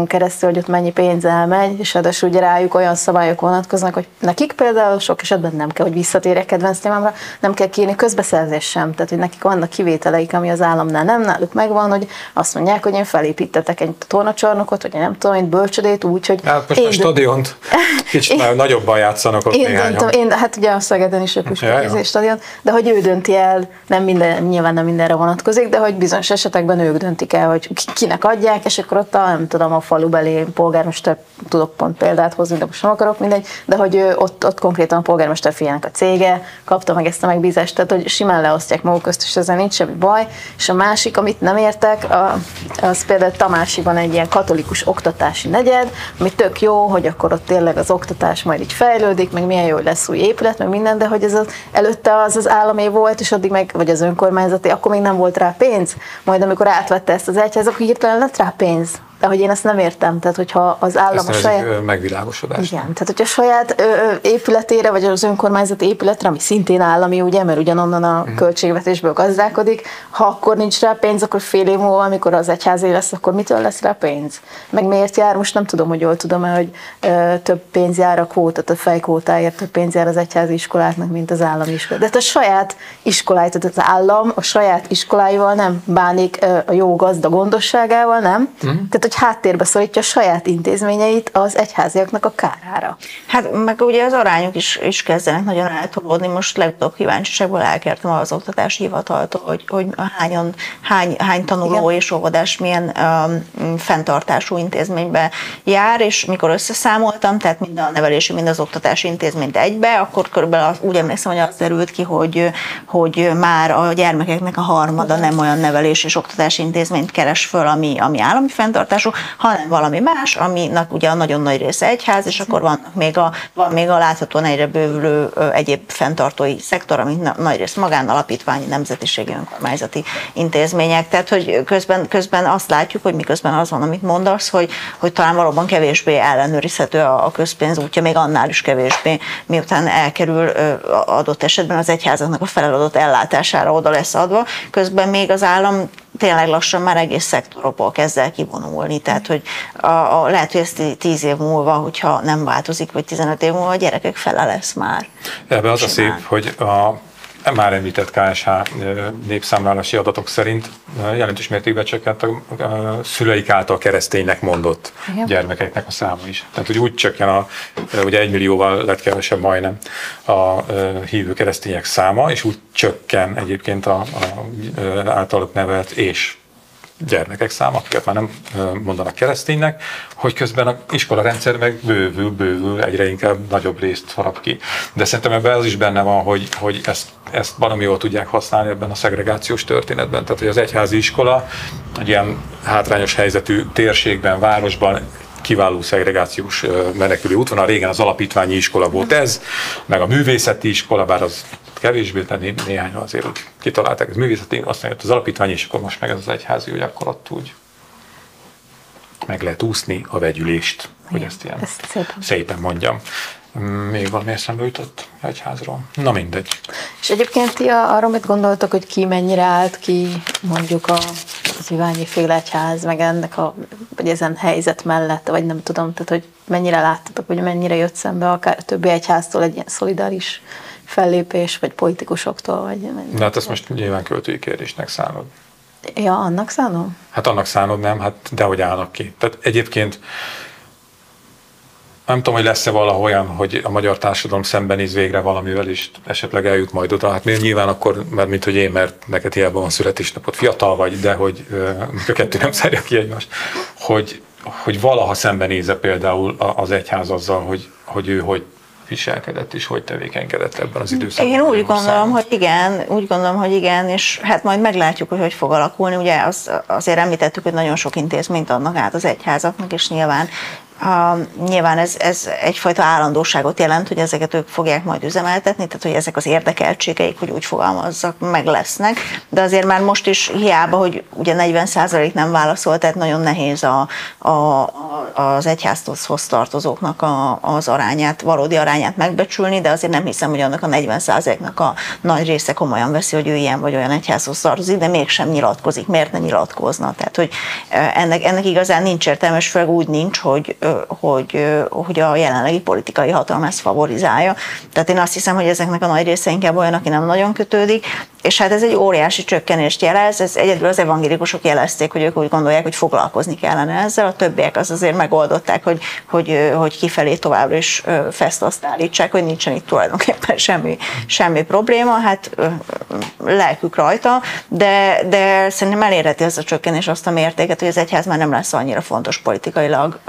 Speaker 11: menjen keresztül, hogy ott mennyi pénz elmegy, és ráadásul ugye rájuk olyan szabályok vonatkoznak, hogy nekik például sok esetben nem kell, hogy visszatérjek kedvenc témámra, nem kell kérni közbeszerzés sem, tehát hogy nekik vannak kivételeik, ami az államnál nem, náluk megvan, hogy azt mondják, hogy én felépítettek egy tornacsarnokot, vagy nem tudom, egy bölcsödét úgy, hogy...
Speaker 10: Hát most
Speaker 11: én
Speaker 10: a stadiont kicsit már nagyobban játszanak ott
Speaker 11: én
Speaker 10: néhányan.
Speaker 11: Döntöm, én, hát ugye a Szegeden is a Puskás stadion, de hogy ő dönti el, nem minden, nyilván nem mindenre vonatkozik, de hogy bizonyos esetekben ők döntik el, hogy kinek adják, és akkor ott a, nem tudom, a falubeli polgármester, tudok pont példát hozni, de most nem akarok, mindegy, de hogy ő, ott, ott konkrétan a polgármester fiának a cége kapta meg ezt a megbízást, tehát hogy simán leosztják maguk közt, és ezzel nincs semmi baj. És a másik, amit nem értek, az például Tamásiban egy ilyen katolikus oktatási negyed, ami tök jó, hogy akkor ott tényleg az oktatás majd így fejlődik, meg milyen jó, hogy lesz új épület, meg minden, de hogy ez az, előtte az az állami volt, és addig meg, vagy az önkormányzati, akkor még nem volt rá pénz, majd amikor átvette ezt az egyház, akkor hirtelen lett rá pénz. De hogy én ezt nem értem, tehát hogyha az állam a saját...
Speaker 10: megvilágosodás.
Speaker 11: Igen, tehát hogyha a saját ö, épületére, vagy az önkormányzati épületre, ami szintén állami, ugye, mert ugyanonnan a mm. költségvetésből gazdálkodik, ha akkor nincs rá pénz, akkor fél év múlva, amikor az egyházé lesz, akkor mitől lesz rá pénz? Meg miért jár? Most nem tudom, hogy jól tudom-e, hogy ö, több pénz jár a kvóta, a fejkvótáért több pénz jár az egyházi iskoláknak, mint az állami iskolák. De hát a saját iskoláit, tehát az állam a saját iskoláival nem bánik ö, a jó gazda gondosságával, nem? Mm. Tehát hogy háttérbe szorítja a saját intézményeit az egyháziaknak a kárára.
Speaker 12: Hát meg ugye az arányok is, is kezdenek nagyon eltolódni. Most legutóbb kíváncsiságból elkértem az oktatási hivataltól, hogy, hogy hányan, hány, hány tanuló igen. és óvodás milyen um, fenntartású intézménybe jár, és mikor összeszámoltam, tehát mind a nevelési, mind az oktatási intézményt egybe, akkor körülbelül úgy emlékszem, hogy az derült ki, hogy, hogy már a gyermekeknek a harmada nem olyan nevelés és oktatási intézményt keres föl, ami, ami állami fenntartású, hanem valami más, aminek ugye a nagyon nagy része egyház, és akkor van még a, van még a láthatóan egyre bővülő ö, egyéb fenntartói szektor, amit nagy rész magánalapítványi, nemzetiségi, önkormányzati intézmények. Tehát, hogy közben, közben azt látjuk, hogy miközben az van, amit mondasz, hogy, hogy talán valóban kevésbé ellenőrizhető a, a közpénz útja, még annál is kevésbé, miután elkerül ö, adott esetben az egyházaknak a feladott ellátására oda lesz adva, közben még az állam tényleg lassan már egész szektorokból kezd el kivonulni. Tehát, hogy a, a, lehet, hogy ez tíz év múlva, hogyha nem változik, vagy tizenöt év múlva a gyerekek fele lesz már.
Speaker 10: Ebben az a szép, hogy a már említett ká es há népszámlálási adatok szerint jelentős mértékben csökkent a szüleik által kereszténynek mondott igen. gyermekeknek a száma is. Tehát, hogy úgy csökken, a, ugye egy millióval lett kevesebb majdnem a hívő keresztények száma, és úgy csökken egyébként a, a általuk nevelt és gyermekek száma, akiket már nem mondanak kereszténynek, hogy közben az iskolarendszer meg bővül, bővül, egyre inkább nagyobb részt harap ki. De szerintem ebben az is benne van, hogy, hogy ezt, ezt valami jól tudják használni ebben a szegregációs történetben. Tehát, hogy az egyházi iskola egy ilyen hátrányos helyzetű térségben, városban kiváló szegregációs menekülő útvonal. Régen az alapítványi iskola volt ez, meg a művészeti iskola, bár az kevésbé, tenni néhányra azért úgy kitalálták, ez művészeti, aztán jött az alapítványi, és akkor most meg ez az egyházi, hogy akkor ott úgy meg lehet úszni a vegyülést, hogy ezt ilyen ezt szépen. szépen mondjam. Még valami eszembe jutott egyházról? Na mindegy.
Speaker 11: És egyébként ti arról mit gondoltok, hogy ki mennyire állt ki mondjuk az Iványi féle egyház, meg ennek a, vagy ezen helyzet mellett, vagy nem tudom, tehát hogy mennyire láttatok, vagy mennyire jött szembe akár a többi egyháztól egy ilyen szolidáris fellépés, vagy politikusoktól, vagy...
Speaker 10: De hát ezt most nyilván költői kérdésnek szánod.
Speaker 11: Ja, annak szánom?
Speaker 10: Hát annak szánod, nem, hát dehogy állnak ki. Tehát egyébként nem tudom, hogy lesz-e valahogy olyan, hogy a magyar társadalom szembenéz végre valamivel, és esetleg eljut majd oda. Hát nyilván akkor, mert mint hogy én, mert neked hiába van születésnapod, fiatal vagy, de hogy a kettő nem szárja ki egymást, hogy, hogy valaha szembenézze például az egyház azzal, hogy, hogy ő hogy viselkedett és hogy tevékenykedett ebben az időszakban.
Speaker 12: Én úgy gondolom, hogy igen, úgy gondolom, hogy igen, és hát majd meglátjuk, hogy hogy fog alakulni. Ugye az, azért említettük, hogy nagyon sok intézményt adnak át az egyházaknak, és nyilván Uh, nyilván ez, ez egyfajta állandóságot jelent, hogy ezeket ők fogják majd üzemeltetni, tehát hogy ezek az érdekeltségeik, hogy úgy fogalmazzak, meg lesznek, de azért már most is hiába, hogy ugye negyven százalék nem válaszolt, tehát nagyon nehéz a, a, az egyházhoz tartozóknak a, az arányát, valódi arányát megbecsülni, de azért nem hiszem, hogy annak a negyven százaléknak a nagy része komolyan veszi, hogy ő ilyen vagy olyan egyházhoz tartozik, de mégsem nyilatkozik. Miért ne nyilatkozna? Tehát, hogy ennek, ennek igazán nincs értelme, és főleg úgy nincs, hogy Hogy, hogy a jelenlegi politikai hatalom ezt favorizálja. Tehát én azt hiszem, hogy ezeknek a nagy része inkább olyan, aki nem nagyon kötődik, és hát ez egy óriási csökkenést jelez, ez egyedül az evangélikusok jelezték, hogy ők úgy gondolják, hogy foglalkozni kellene ezzel, a többiek az azért megoldották, hogy, hogy, hogy kifelé továbbra is feszt állítsák, hogy nincsen itt tulajdonképpen semmi, semmi probléma, hát lelkük rajta, de, de szerintem elérheti ez a csökkenés azt a mértéket, hogy az egyház már nem lesz annyira fontos politikailag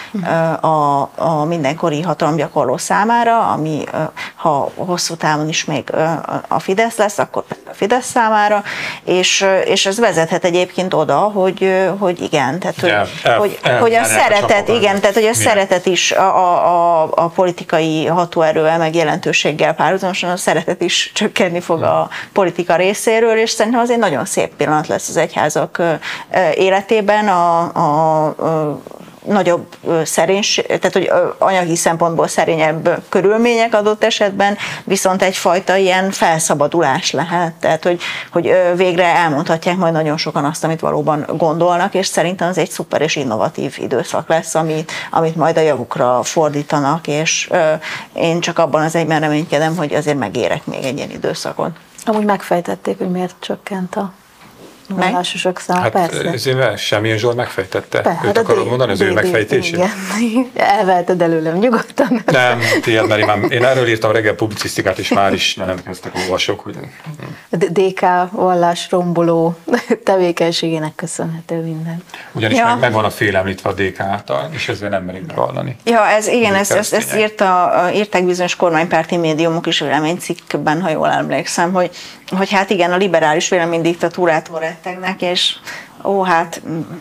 Speaker 12: a, a mindenkori hatalomgyakorló számára, ami ha hosszú távon is még a Fidesz lesz, akkor a Fidesz számára, és, és ez vezethet egyébként oda, hogy, hogy igen, tehát hogy, el, el, hogy, el, hogy a szeretet, igen, tehát hogy a Milyen? szeretet is a, a, a politikai hatóerővel, meg jelentőséggel párhuzamosan a szeretet is csökkenni fog a politika részéről, és szerintem az egy nagyon szép pillanat lesz az egyházak életében, a, a, a nagyobb szerénység, tehát hogy anyagi szempontból szerényebb körülmények adott esetben, viszont egyfajta ilyen felszabadulás lehet, tehát hogy, hogy végre elmondhatják majd nagyon sokan azt, amit valóban gondolnak, és szerintem az egy szuper és innovatív időszak lesz, amit, amit majd a javukra fordítanak, és én csak abban az egyben reménykedem, hogy azért megérek még egy ilyen időszakon.
Speaker 11: Amúgy megfejtették, hogy miért csökkent a vallásosok száma,
Speaker 10: hát,
Speaker 11: persze.
Speaker 10: Ezért semmi Zsolt megfejtette.
Speaker 11: Be,
Speaker 10: Őt
Speaker 11: hát
Speaker 10: akarod mondani, az ő megfejtését?
Speaker 11: Igen, elveheted előlem nyugodtan.
Speaker 10: Nem, tiéd, mert én, én erről írtam reggel publicisztikát, és már is nem kezdtek olvasok. Hogy...
Speaker 11: dé ká vallás romboló tevékenységének köszönhető minden.
Speaker 10: Ugyanis
Speaker 11: ja.
Speaker 10: meg, meg van a fél említve a dé ká által, és ezzel nem merik bevallani.
Speaker 12: Ja, ez igen, ezt, ezt, ezt írta, írták bizonyos kormánypárti médiumok is véleménycikkben, ha jól emlékszem, hogy, hogy hát igen, a liberális véleménydiktatúrától rettegnek, és ó, hát,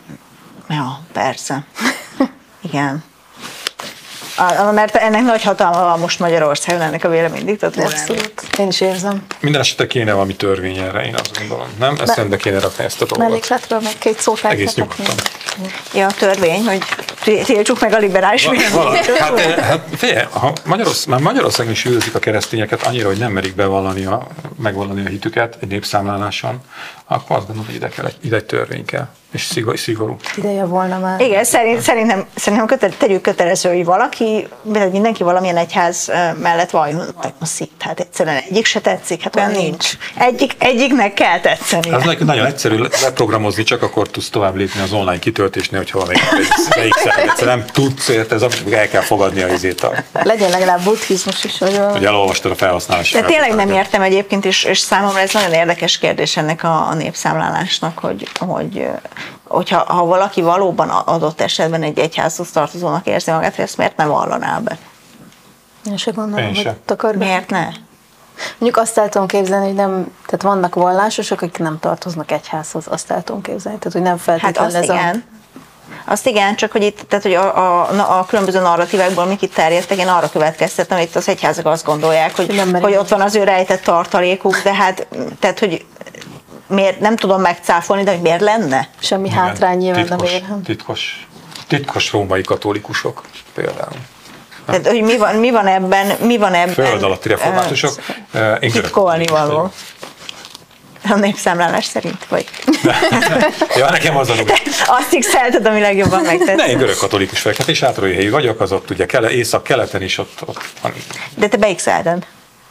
Speaker 12: ja, persze, igen. A, mert ennek nagy hatalma van most Magyarországon, ennek a véleménydiktatúrának.
Speaker 11: Abszolút, én is érzem.
Speaker 10: Minden esetre kéne valami törvény erre, én azt gondolom. Nem? Ezt rendbe kéne rakni ezt a dolgot.
Speaker 11: Mellékletről meg két szót
Speaker 10: egész nyugodtan.
Speaker 12: Ja, a törvény, hogy tiltsuk meg a liberális
Speaker 10: véleménydiktatúrát. Hát, hát figyelj, ha Magyarország, már Magyarországon is üldözik a keresztényeket annyira, hogy nem merik bevallani a, megvallani a hitüket egy népszámláláson, akkor azt gondolom, hogy ide, kell, ide egy törvény kell. És szigorú.
Speaker 11: Ideje volna már.
Speaker 12: Igen, szerint, szerintem, szerintem köte, tegyük kötelező, hogy valaki, mindenki valamilyen egyház mellett valljon. Hát egyszerűen egyik se tetszik, hát olyan nincs. Egyik, egyiknek kell tetszeni.
Speaker 10: Ez nagyon egyszerű leprogramozni, csak akkor tudsz tovább lépni az online kitöltésnél, hogyha valamelyik egyszer nem tudsz, érte, ez amikor el kell fogadni a izét. A...
Speaker 11: Legyen legalább buddhizmus is. Hogy, a...
Speaker 10: hogy elolvastad a felhasználást.
Speaker 12: De tényleg nem értem egyébként, és, és számomra ez nagyon érdekes kérdés ennek a, a népszámlálásnak, hogy, hogy hogyha ha valaki valóban adott esetben egy egyházhoz tartozónak érzi magát, hogy ezt miért nem vallaná be?
Speaker 11: Én se gondolom,
Speaker 10: Én
Speaker 11: hogy
Speaker 10: se.
Speaker 11: takar be.
Speaker 12: Miért ne?
Speaker 11: Mondjuk azt el tudom képzelni, hogy nem, tehát vannak vallásosok, akik nem tartoznak egyházhoz, azt el tudom képzelni, tehát hogy nem feltétlenül
Speaker 12: hát
Speaker 11: ez
Speaker 12: igen.
Speaker 11: a...
Speaker 12: Azt igen, csak hogy itt, tehát hogy a, a, a különböző narratívákból, amik itt terjedtek, én arra következtettem, hogy itt az egyházak azt gondolják, hogy, hogy ott van az ő rejtett tartalékuk, de hát, tehát hogy miért, nem tudom megcáfolni, de hogy miért lenne?
Speaker 11: Semmi igen, hátrány nyilván
Speaker 10: titkos,
Speaker 11: nem érhem.
Speaker 10: Titkos, titkos római katolikusok például.
Speaker 12: Tehát, hogy mi van, mi van ebben, mi van ebben?
Speaker 10: Föld alatti reformátusok.
Speaker 12: Uh, titkolni való. A népszámlálás szerint, vagy?
Speaker 10: Ja, nekem az a dolog.
Speaker 12: Azt x-elted, ami legjobban megtett.
Speaker 10: Ne, én görög katolikus vagyok, hát és átróhelyi vagyok, az ott ugye kele, észak-keleten is ott, ott van.
Speaker 12: De te be-x-elted?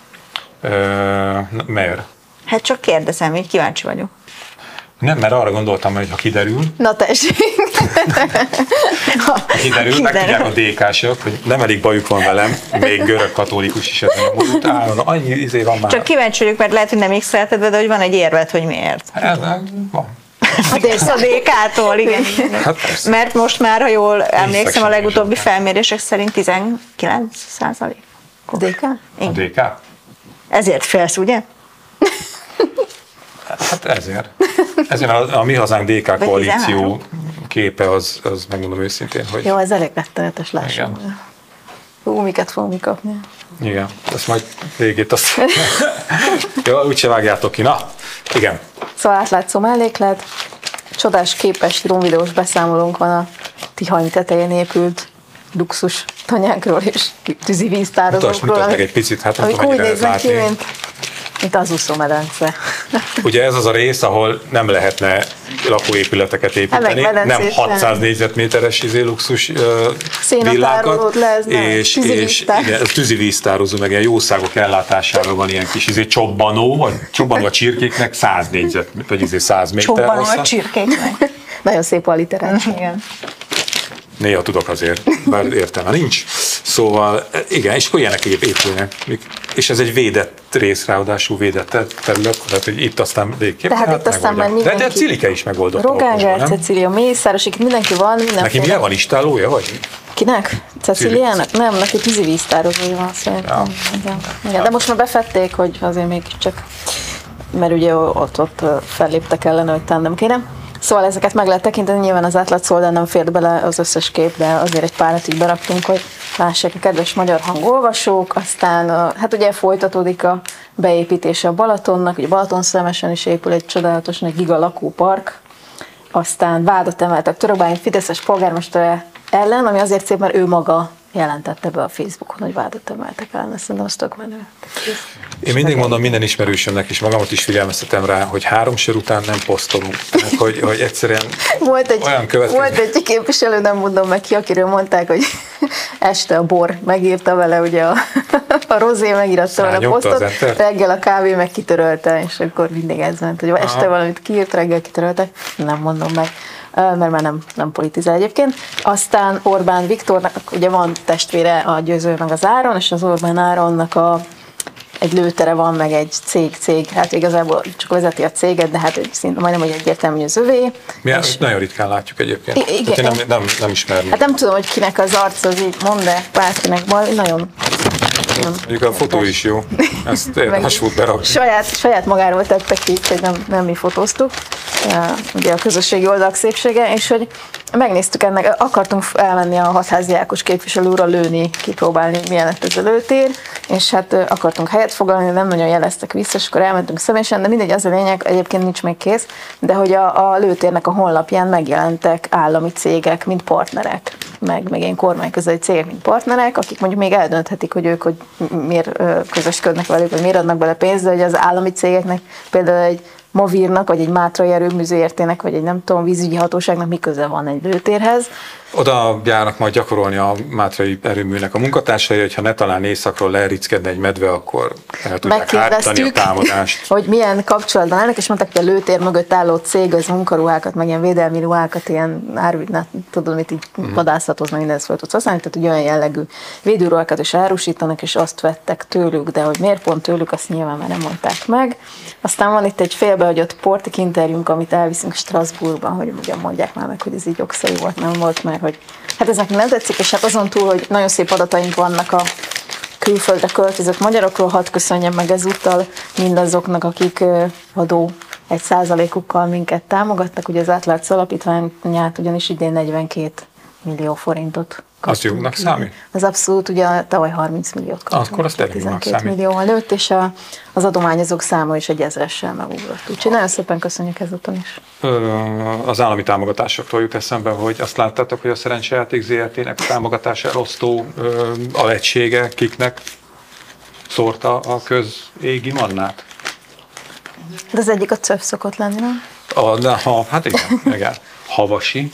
Speaker 10: Miért?
Speaker 12: Hát csak kérdezem, így kíváncsi vagyok.
Speaker 10: Nem, mert arra gondoltam, hogy ha kiderül.
Speaker 11: Na tessék.
Speaker 10: Ha kiderül, megtudják a dé ká-sok, hogy nem elég bajuk van velem, még görög katolikus is ezen a múltán, annyi izé van már.
Speaker 12: Csak kíváncsi vagyok, mert lehet, hogy nem x-elted, de hogy van egy érved, hogy miért.
Speaker 10: Ez van.
Speaker 12: A dé ká-tól, igen. Hát mert most már, ha jól emlékszem, a legutóbbi felmérések szerint tizenkilenc százalék.
Speaker 11: A dé ká?
Speaker 10: A dé ká?
Speaker 12: Ezért félsz, ugye?
Speaker 10: Hát ezért. Ezért a, a Mi Hazánk dé ká koalíció képe az, az megmondom őszintén, hogy...
Speaker 11: Jó, ez elég rettenetes, lássam. Hú, miket fogunk kapni.
Speaker 10: Igen, ezt majd végét azt... Jó, úgyse vágjátok ki. Na, igen.
Speaker 11: Szóval átlátszó melléklet, csodás képes drónvideós beszámolónk van a Tihany tetején épült luxus tanyákról és tűzi víztározókról.
Speaker 10: Mutasd, mutasd meg egy picit, hát nem
Speaker 11: amik
Speaker 10: tudom,
Speaker 11: úgy
Speaker 10: mennyire
Speaker 11: néznek
Speaker 10: lehet
Speaker 11: ki,
Speaker 10: látni.
Speaker 11: mint, mint az úszómedence.
Speaker 10: Ugye ez az a rész, ahol nem lehetne lakóépületeket építeni,
Speaker 11: Hát
Speaker 10: nem hatszáz négyzetméteres izé, luxus uh,
Speaker 11: Szénatárolót le, ez nem,
Speaker 10: és, és igen, ez tűzivíztározó, meg ilyen jószágok ellátására van ilyen kis izé, csobbanó, vagy csobbanó a csirkéknek száz négyzet, vagy izé száz méter
Speaker 12: Csobbanó
Speaker 10: hossza.
Speaker 12: a csirkéknek.
Speaker 11: Nagyon szép alliteráció. Igen.
Speaker 10: Néha tudok azért, bár értelme nincs. Szóval igen, és akkor ilyenek épülnek. És ez egy védett rész, ráadásul védett terület, tehát hogy itt aztán végképp.
Speaker 11: Tehát
Speaker 10: hát
Speaker 11: itt aztán már
Speaker 10: megoldják.
Speaker 11: mindenki...
Speaker 10: De, de Cilike is megoldott.
Speaker 11: Rogán, Cecília, Mészáros, itt mindenki van, mindenféle.
Speaker 10: Neki milyen van istálója, vagy?
Speaker 11: Kinek? Ceciliának? Nem, neki tűzivíztározója van szerintem. Ja. Igen. Igen. De most már befették, hogy azért még csak, mert ugye ott, ott felléptek ellene, hogy talán nem kéne. Szóval ezeket meg lehet tekinteni, nyilván az átlátszó oldal nem fért bele az összes kép, de azért egy párat így beraktunk, hogy lássák a kedves magyar hangolvasók, aztán hát ugye folytatódik a beépítése a Balatonnak, ugye Balatonszemesen is épül egy csodálatos nagy giga lakópark, aztán vádat emeltek Törökbánya fideszes polgármestere ellen, ami azért szép, mert ő maga jelentette be a Facebookon, hogy vádat emeltek ellen, szerintem az tök menő.
Speaker 10: Én mindig mondom minden ismerősömnek, és magamat is figyelmeztetem rá, hogy három sör után nem posztolunk. Tehát, hogy, hogy egyszerűen
Speaker 11: volt egy,
Speaker 10: olyan következő.
Speaker 11: Volt egy képviselő, nem mondom meg ki, akiről mondták, hogy este a bor megírta vele, ugye a, a rozé megíratta vele a posztot, reggel a kávé meg kitörölte, és akkor mindig ez ment, hogy este Aha. valamit kiírt, reggel kitörölte, nem mondom meg, mert már nem, nem politizál egyébként. Aztán Orbán Viktornak, ugye van testvére a Győző meg az Áron, és az Orbán Áronnak a egy lőtere van, meg egy cég, cég, hát igazából csak vezeti a céget, de hát szinte majdnem, hogy egyértelmű, hogy az övé.
Speaker 10: Mi és nagyon ritkán látjuk egyébként. I- igen. Tehát én nem, nem, nem ismerem.
Speaker 11: Hát nem tudom, hogy kinek az arca, az így mond, de bárkinek van, nagyon...
Speaker 10: Mondjuk a fotó is jó, ezt érdemes volt berakni.
Speaker 11: Saját, saját magáról tette ki, hogy nem, nem mi fotóztuk, ugye a közösségi oldalak szépsége, és hogy megnéztük ennek, akartunk elmenni a Hatházi Ákos képviselő úrra lőni, kipróbálni, milyen lett ez a lőtér, és hát akartunk helyet foglalni, nem nagyon jeleztek vissza, és akkor elmentünk személyesen, de mindegy, az a lényeg, egyébként nincs még kész, de hogy a, a lőtérnek a honlapján megjelentek állami cégek, mint partnerek, meg, meg ilyen kormányközeli cégek, mint partnerek, akik mondjuk még eldönthetik, hogy ők hogy miért közösködnek velük, vagy miért adnak bele pénzt, de hogy az állami cégeknek például egy Mavírnak, vagy egy Mátrai Erőmű Zé Er Té-nek, vagy egy nem tudom, vízügyi hatóságnak mi köze van egy lőtérhez.
Speaker 10: Oda járnak majd gyakorolni a Mátrai Erőműnek a munkatársai, hogyha ne talán éjszakról leerickedne egy medve, akkor el tudják állítani a támadást.
Speaker 11: Hogy milyen kapcsolatban állnak, és mondták, hogy a lőtér mögött álló cég az munkaruhákat, meg ilyen védelmi ruhákat, ilyen árvidnát, tudod, mit így uh-huh. vadászathoz, meg mindenhez fel tudsz használni, tehát hogy olyan jellegű védőruhákat is árusítanak, és azt vettek tőlük, de hogy miért pont tőlük, azt nyilván már nem mondták meg. Aztán van itt egy félbehagyott portik interjúnk, amit elviszünk Strasbourgba, hogy ugyan mondják már meg, hogy ez így jogszerű volt, nem volt, mert hogy hát ez nekünk nem tetszik, és hát azon túl, hogy nagyon szép adataink vannak a külföldre költözött magyarokról, hadd köszönjem meg ezúttal mindazoknak, akik adó egy százalékukkal minket támogattak, ugye az Átlátszó Alapítványát ugyanis idén negyvenkét millió forintot
Speaker 10: az jónak számít?
Speaker 11: Az abszolút, ugye tavaly harminc milliót kaptunk.
Speaker 10: Akkor azt elég jónak számít.
Speaker 11: Millióval nőtt, és a, az adományozók száma is egy ezressel megugrott. Úgyhogy nagyon szépen köszönjük ezúton is.
Speaker 10: Az állami támogatásokról jut eszembe, hogy azt láttátok, hogy a Szerencsejáték Zé Er Té-nek a támogatására osztó alegysége kiknek szórta a közégi mannát?
Speaker 11: De az egyik a cöv szokott lenni, nem?
Speaker 10: A, de, ha, hát igen, igen. Havasi.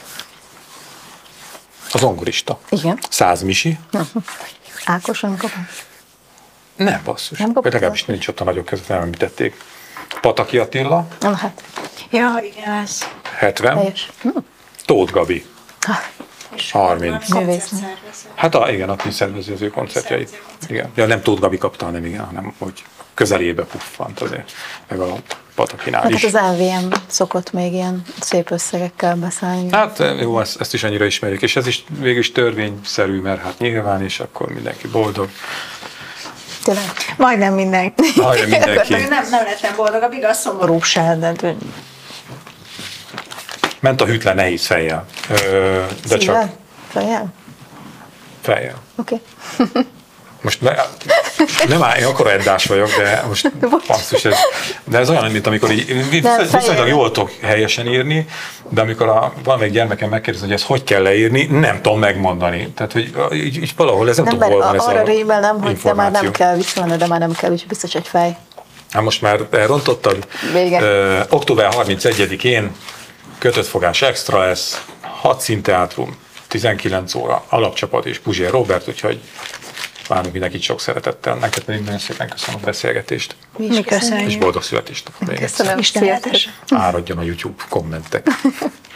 Speaker 10: Az zongorista.
Speaker 11: Igen.
Speaker 10: Százmisi.
Speaker 11: Ákos, nem kapom?
Speaker 10: Nem, basszus. Nem kapom. Legalábbis nincs ott a nagyok között, nem említették. Pataki Attila.
Speaker 11: Na hát.
Speaker 12: Ja, igen, ez.
Speaker 10: hetven.
Speaker 11: Hm.
Speaker 10: Tóth Gabi.
Speaker 11: Ha.
Speaker 10: harminc.
Speaker 11: Művésznő.
Speaker 10: Hát a, igen, aki szervezi az ő koncertjeit. Igen. Ja, nem Tóth Gabi kapta, hanem igen, hanem hogy közelébe puffant azért. Meg a Patakinál
Speaker 11: hát
Speaker 10: is.
Speaker 11: Az el vé em szokott még ilyen szép összegekkel beszállni.
Speaker 10: Hát jó, ezt, ezt is annyira ismerjük, és ez is végül is törvényszerű, mert hát nyilván, és akkor mindenki boldog.
Speaker 11: Tényleg?
Speaker 12: Majdnem mindenki.
Speaker 10: Majdnem mindenki.
Speaker 12: nem, nem lettem boldogabb, igaz, szomorúság, de...
Speaker 10: ment a hűtlen nehéz fejjel. Ö, de
Speaker 11: Szívvel?
Speaker 10: csak
Speaker 11: Fejjel?
Speaker 10: fejjel.
Speaker 11: Oké. Okay.
Speaker 10: Most ne, nem áll, én akkora eddás vagyok, de most basszus, ez, de ez olyan, mint amikor így viszonylag jól tudok helyesen írni, de amikor a, valamelyik gyermekem megkérdezi, hogy ezt hogy kell leírni, nem tudom megmondani. Tehát, hogy így, így valahol ez nem, nem tudom, hol van ez
Speaker 11: arra
Speaker 10: a
Speaker 11: rémel nem, hogy de már nem kell visszamenni, de már nem kell, úgyhogy biztos egy fej.
Speaker 10: Hát most már elrontottad. Ö, október harmincegyedikén kötött fogás extra lesz, hat színteátrum, tizenkilenc óra, alapcsapat és Puzsér Robert, úgyhogy várunk mindenkit sok szeretettel. Neked pedig nagyon szépen köszönöm a beszélgetést.
Speaker 11: Mi is köszönjük.
Speaker 10: És boldog születést.
Speaker 11: Köszönöm. Istenetes.
Speaker 10: Áradjon a YouTube kommentek.